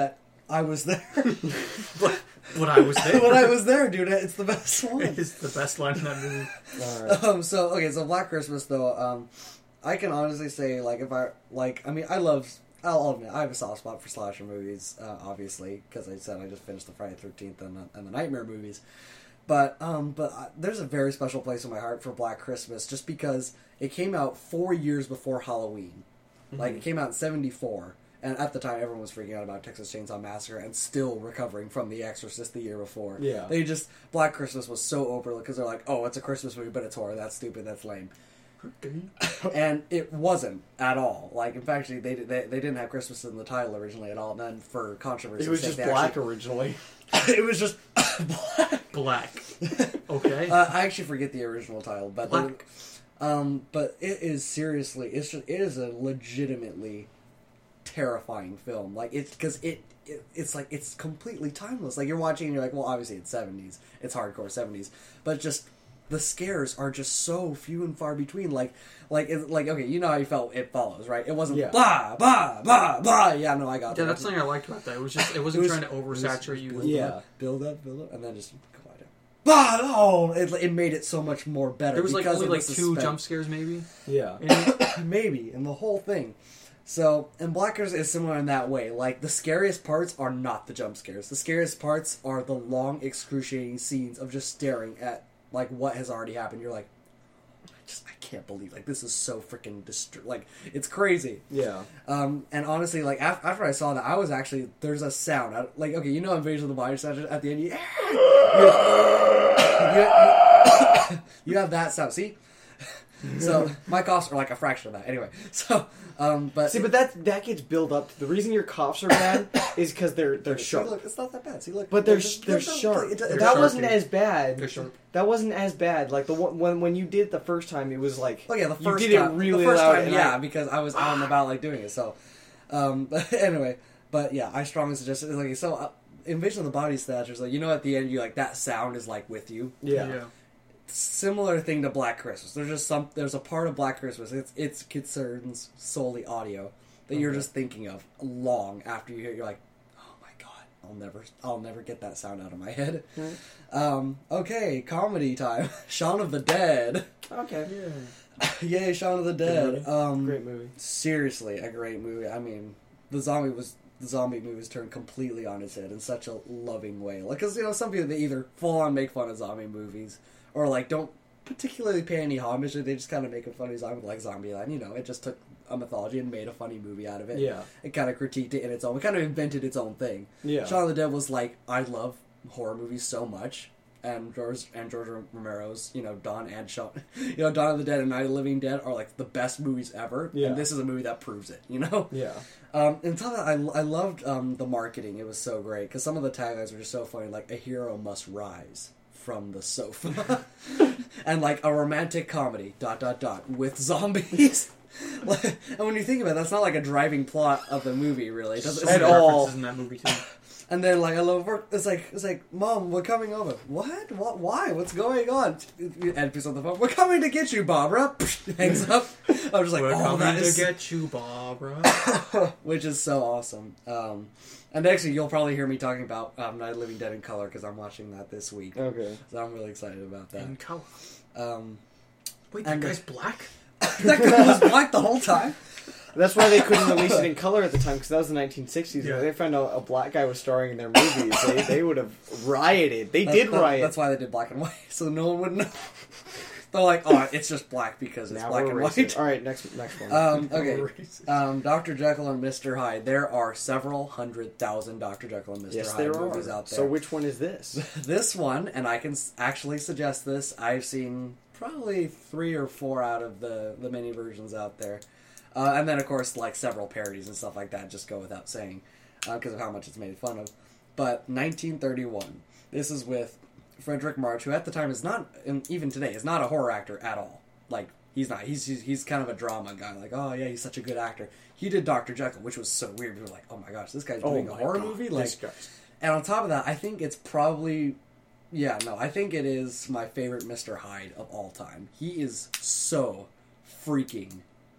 I was there. But I was there. When I was there, dude, it's the best one. It's the best line in that movie. All right. So Black Christmas though, I can honestly say like if I like, I mean, I'll admit I have a soft spot for slasher movies, obviously, because I said I just finished the Friday 13th and the Nightmare movies. But there's a very special place in my heart for Black Christmas, just because it came out 4 years before Halloween. Like, it came out in 1974, and at the time everyone was freaking out about Texas Chainsaw Massacre and still recovering from The Exorcist the year before. Yeah. Black Christmas was so overlooked because they're like, oh, it's a Christmas movie, but it's horror. That's stupid. That's lame. And it wasn't at all. Like, in fact, they didn't have Christmas in the title originally at all. And then for controversy, It was just black originally. It was just Black. Okay. I actually forget the original title, but Black. but it is seriously, it is a legitimately terrifying film. Like it's like it's completely timeless. Like you're watching and you're like, well, obviously it's 70s, it's hardcore 70s, but just the scares are just so few and far between. Like okay, you know how you felt It Follows, right? It wasn't blah blah blah blah. Yeah, no, I got that. Yeah, that's something I liked about that. It wasn't trying to oversaturate you. Build up, and then just quiet down. Blah! Oh, it made it so much more better. There was like because only of the like 2 suspense. jump scares, maybe. Yeah. Maybe, and the whole thing. So, and Black Christmas is similar in that way. Like, the scariest parts are not the jump scares. The scariest parts are the long, excruciating scenes of just staring at, like, what has already happened. You're like, I can't believe, like, this is so freaking, like, it's crazy. Yeah. And honestly, like, after I saw that, I was actually, there's a sound. Like, okay, you know Invasion of the Body Snatchers at the end, you have that sound. See? So my coughs are like a fraction of that. Anyway, so but See, but that gets built up. The reason your coughs are bad is because they're sharp. See, look, it's not that bad. See, look, But they're sharp. They're That sharp, wasn't dude. as bad. They're sharp. That wasn't as bad. Like the one when you did it the first time, it was like Oh yeah, the first you did time, it really the first loud. time, and yeah, I- because I was out and about like doing it. So, but anyway, but yeah, I strongly suggest it. Like so, Invasion of the Body Snatchers. Like you know, at the end, you like that sound is like with you. yeah. Similar thing to Black Christmas. There's a part of Black Christmas. It's concerns solely audio that you're just thinking of long after you hear. You're like, oh my god, I'll never get that sound out of my head. Okay, comedy time. Shaun of the Dead. Okay. Yay, Shaun of the Dead. Great movie. Seriously, a great movie. I mean, the zombie movie was turned completely on its head in such a loving way. Like, because some people they either full on make fun of zombie movies or like don't particularly pay any homage. They just kind of make a funny zombie like Zombieland. You know, it just took a mythology and made a funny movie out of it. Yeah. It kind of critiqued it in its own. It kind of invented its own thing. Yeah. Shaun of the Dead was like, I love horror movies so much. And George Romero's, Dawn and Shaun, Dawn of the Dead and Night of the Living Dead are like the best movies ever. Yeah. And this is a movie that proves it, Yeah. And top of that, I loved the marketing. It was so great because some of the taglines were just so funny, like "A hero must rise from the sofa," and like a romantic comedy ... with zombies. And when you think about it, that's not like a driving plot of the movie, really. It doesn't At There's all. references in that movie too. And then like I love work. It's like, Mom, we're coming over. What? Why? What's going on? And picks up the phone. We're coming to get you, Barbara. Hangs up. I was just like, We're oh, coming that to is, get you, Barbara. which is so awesome. And actually, you'll probably hear me talking about Night of the Living Dead in color because I'm watching that this week. Okay. So I'm really excited about that. In color. Um, Wait, and that guy's black? that guy was black the whole time. That's why they couldn't release it in color at the time, because that was the 1960s. Yeah. If they found out a black guy was starring in their movies, they would have rioted. They did riot. That's why they did black and white, so no one would know. They're like, oh, it's just black because it's Now black we're and racist. white. All right, next one. Okay. Racist. Dr. Jekyll and Mr. Hyde. There are several 100,000 Dr. Jekyll and Mr. Yes, Hyde there movies are. out there. So which one is this? This one, and I can actually suggest this, I've seen probably 3 or 4 out of the many versions out there. And then, of course, like several parodies and stuff like that just go without saying because of how much it's made fun of. But 1931. This is with Frederick March, who at the time is not, and even today, is not a horror actor at all. Like, he's not. He's kind of a drama guy. Like, oh yeah, he's such a good actor. He did Dr. Jekyll, which was so weird. People were like, oh my gosh, this guy's doing a horror movie? Like, This guy's... and on top of that, I think it's probably... Yeah, no, I think it is my favorite Mr. Hyde of all time. He is so freaking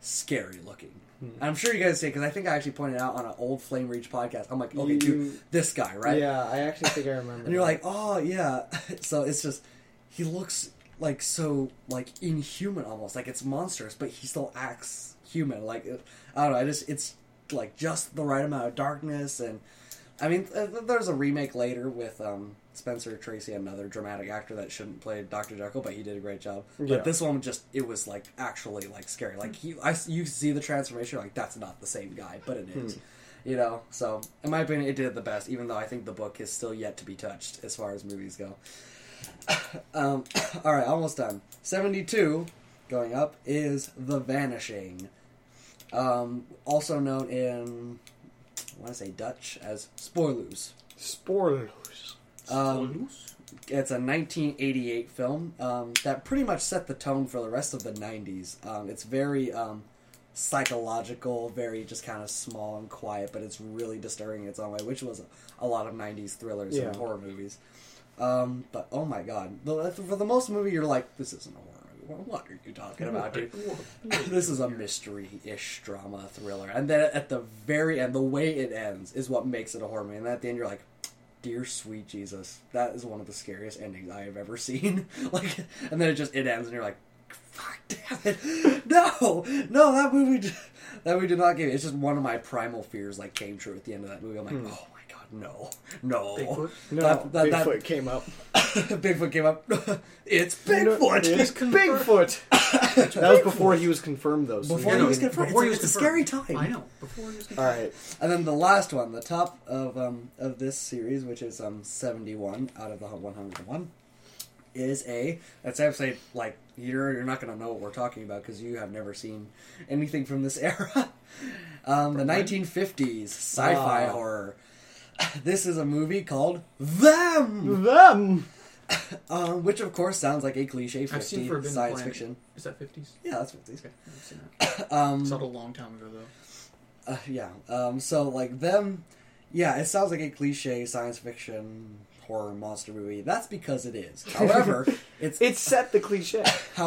scary looking. I'm sure you guys say, because I think I actually pointed out on an old Flame Reach podcast. I'm like, okay, dude, this guy, right? Yeah, I actually think I remember. And you're like, oh yeah. So it's just, he looks like so like inhuman almost, like it's monstrous, but he still acts human. Like I don't know, it's like just the right amount of darkness. And I mean, there's a remake later with Spencer Tracy, another dramatic actor that shouldn't play Dr. Jekyll, but he did a great job. Yeah. But this one it was like actually like scary. Like you see the transformation, like that's not the same guy, but it is. You know, so in my opinion, it did the best. Even though I think the book is still yet to be touched as far as movies go. All right, almost done. 72, going up, is The Vanishing. Also known in, I want to say Dutch as Spoorloos. Spoilers. It's a 1988 film that pretty much set the tone for the rest of the 90s. It's very psychological, very just kind of small and quiet, but it's really disturbing in its own way, which was a lot of 90s thrillers and horror movies. But oh my god, for the most movie, you're like, this isn't a horror movie. What are you talking about, dude? This is a mystery-ish drama thriller. And then at the very end, the way it ends is what makes it a horror movie. And at the end, you're like, dear sweet Jesus, that is one of the scariest endings I have ever seen. Like, and then it ends, and you're like, fuck, damn it, no, that movie did not give it. It's just one of my primal fears like came true at the end of that movie. I'm like, oh my god, no. Bigfoot? No, Bigfoot came up. Bigfoot came up. It's Bigfoot. It's Bigfoot. That was before he was confirmed, though. So Before he was confirmed. It's a scary time. I know. Before he was confirmed. All right. And then the last one, the top of this series, which is 71 out of the 101, is let's say, like, you're not going to know what we're talking about because you have never seen anything from this era. The 1950s sci-fi horror. This is a movie called Them! Which, of course, sounds like a cliche 50s science fiction. Is that 50s? Yeah, that's 50s. Okay, I've seen that. I saw it a long time ago, though. Yeah. So, like, Them... Yeah, it sounds like a cliche science fiction horror monster movie. That's because it is. However, it's set the cliche.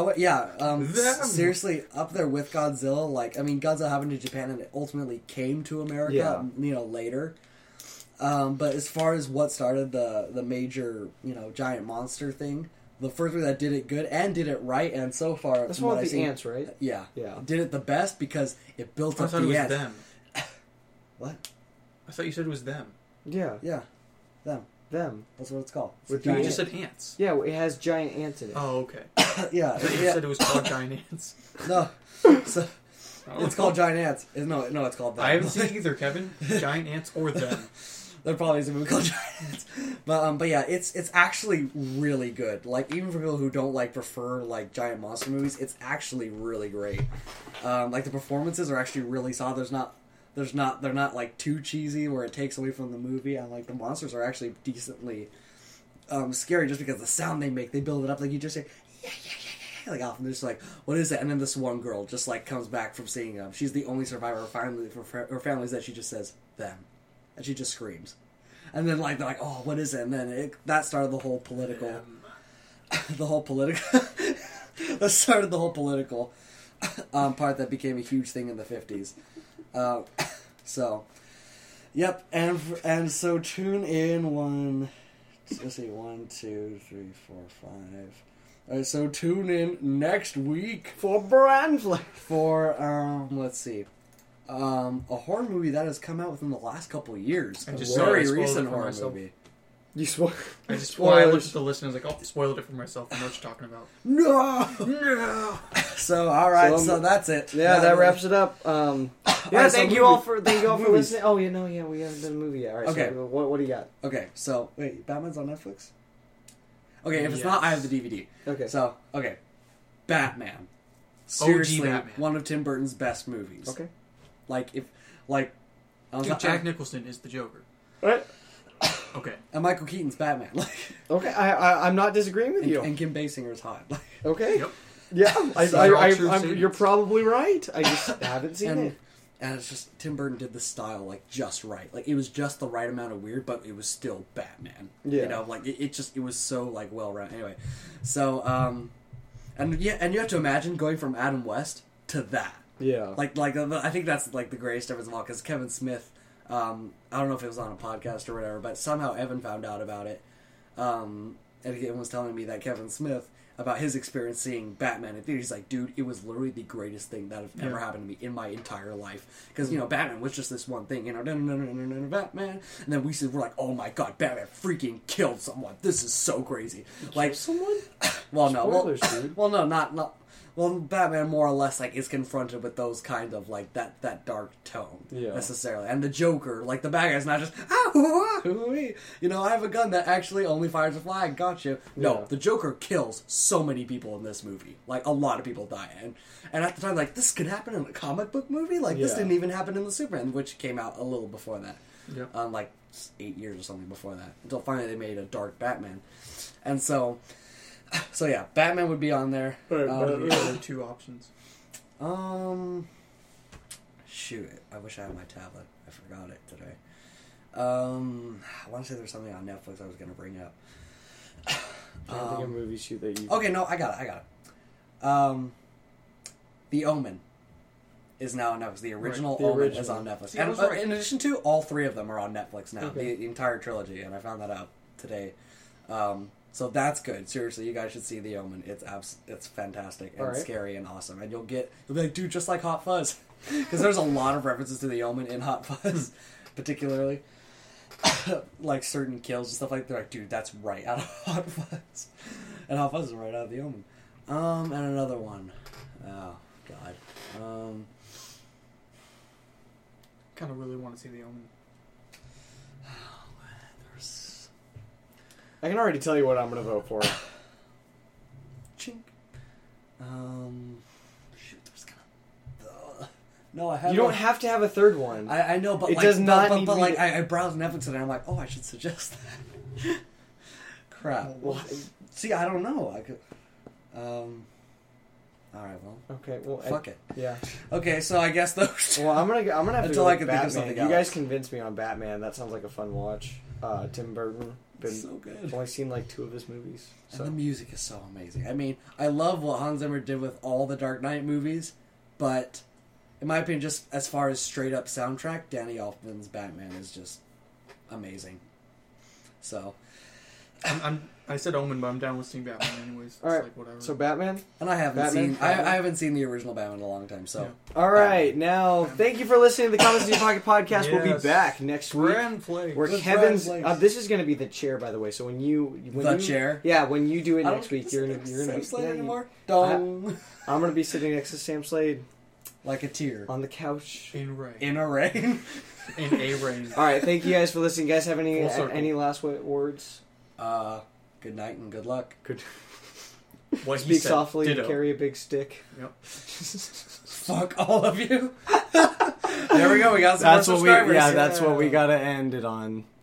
Seriously, up there with Godzilla. Like, I mean, Godzilla happened to Japan and it ultimately came to America, later. But as far as what started the major, giant monster thing, the first movie that did it good and did it right, and so far... That's one of the ants, right? Yeah. Did it the best because it built up the ants. I thought it was Them. What? I thought you said it was Them. Yeah. Yeah. Them. That's what it's called. You just said ants. Yeah, it has giant ants in it. Oh, okay. Yeah. I thought you said it was called Giant Ants. No. So, it's called Giant Ants. No, it's called Them. I haven't seen either, Kevin. Giant Ants or Them. There probably is a movie called Giant Ants. But yeah, it's actually really good. Like, even for people who don't prefer giant monster movies, it's actually really great. Like, the performances are actually really solid. They're not too cheesy where it takes away from the movie, and the monsters are actually decently scary just because the sound they make, they build it up. Like, you just say like often they're just like, what is that? And then this one girl just comes back from seeing them. She's the only survivor of her family's that she just says Them, and she just screams. And then they're like, oh, what is it? And then that started the whole political that started the whole political part that became a huge thing in the 50s. So, yep, and so tune in let's see, 1, 2, 3, 4, 5. Alright, so tune in next week for Brandley. For, let's see, a horror movie that has come out within the last couple of years. A very recent horror movie. You spoiled. I looked at the list and I was like, oh, spoiled it for myself. I know what you're talking about. No. So alright, so that's it. Yeah, that wraps it up. Thank you all for listening. Oh, we haven't done a movie yet. All right, okay. So what do you got? Okay, so wait, Batman's on Netflix? Okay, if it's not, I have the DVD. Okay. So, Batman. Seriously, OG Batman. one of Tim Burton's best movies. Okay. Dude, Jack Nicholson is the Joker. What? Okay. And Michael Keaton's Batman. Okay, I'm not disagreeing with you. And Kim Basinger's hot. Okay. Yep. Yeah, you're probably right. I just haven't seen it. And it's just, Tim Burton did the style, just right. It was just the right amount of weird, but it was still Batman. Yeah. It was so, well-rounded. Anyway. So, and you have to imagine going from Adam West to that. Yeah. I think that's like the greatest difference of all, because Kevin Smith, I don't know if it was on a podcast or whatever, but somehow Evan found out about it, and he was telling me that Kevin Smith, about his experience seeing Batman in theaters, he's like, dude, it was literally the greatest thing that have ever happened to me in my entire life, because Batman was just this one thing, Batman, and then we're like, oh my god, Batman freaking killed someone, this is so crazy. Like someone? Well, no, Spoilers, dude. well, no, not. Well, Batman more or less like is confronted with those kind of like that dark tone necessarily, and the Joker, like the bad guy's not just I have a gun that actually only fires a flag. Gotcha. No, the Joker kills so many people in this movie. Like a lot of people die, and at the time, like this could happen in a comic book movie. Like this didn't even happen in the Superman, which came out a little before that. Yep. Like 8 years or something before that, until finally they made a dark Batman, and so yeah, Batman would be on there. There are 2 options. Shoot, I wish I had my tablet. I forgot it today. I want to say there's something on Netflix I was going to bring up. I think a movie shoot that you... Okay, no, I got it. The Omen is now on Netflix. The original Omen is on Netflix. Yeah, and in addition to, all 3 of them are on Netflix now. Okay. The entire trilogy, and I found that out today. So that's good. Seriously, you guys should see The Omen. It's fantastic and scary and awesome. And you'll be like, dude, just like Hot Fuzz. Because there's a lot of references to The Omen in Hot Fuzz, particularly. Like certain kills and stuff like that. They're like, dude, that's right out of Hot Fuzz. And Hot Fuzz is right out of The Omen. And another one. Oh, God. Kind of really want to see The Omen. I can already tell you what I'm going to vote for. Chink. Shoot, there's kind of... No, I haven't. You don't have to have a third one. I know, but it like, does not need but to like, be... I browsed Netflix today and I'm like, oh, I should suggest that. Crap. Well, see, I don't know. I could... Alright, well. Okay, well... Fuck it. Yeah. Okay, so I guess those... Well, I'm gonna have to Until go I with can Batman. think of something You else. guys convinced me on Batman. That sounds like a fun watch. Tim Burton. So good. I've only seen like 2 of his movies. So. And the music is so amazing. I mean, I love what Hans Zimmer did with all the Dark Knight movies, but in my opinion, just as far as straight up soundtrack, Danny Elfman's Batman is just amazing. So, I said Omen, but I'm down with seeing Batman anyways. It's Alright, like whatever. so Batman? and I haven't Batman? seen I haven't seen the original Batman in a long time. So, Yeah. Alright, now, thank you for listening to the Comics in Your Pocket podcast. We'll be Yes. back next week. Grand Flakes. Where Good Kevin's... Grand Flakes. this is going to be the chair, by the way, so when you... chair? Yeah, when you do it I next week, you're going to... Sam Slade yeah, anymore. Dong. I'm going to be sitting next to Sam Slade Like a tear on the couch. In rain. in a rain. In a rain. Alright, thank you guys for listening. You guys have Full circle. any last words? Good night and good luck. Good. What he Speak said. softly and Ditto. carry a big stick. Yep. Fuck all of you. There we go. We got some That's more what we subscribers. that's what we gotta end it on.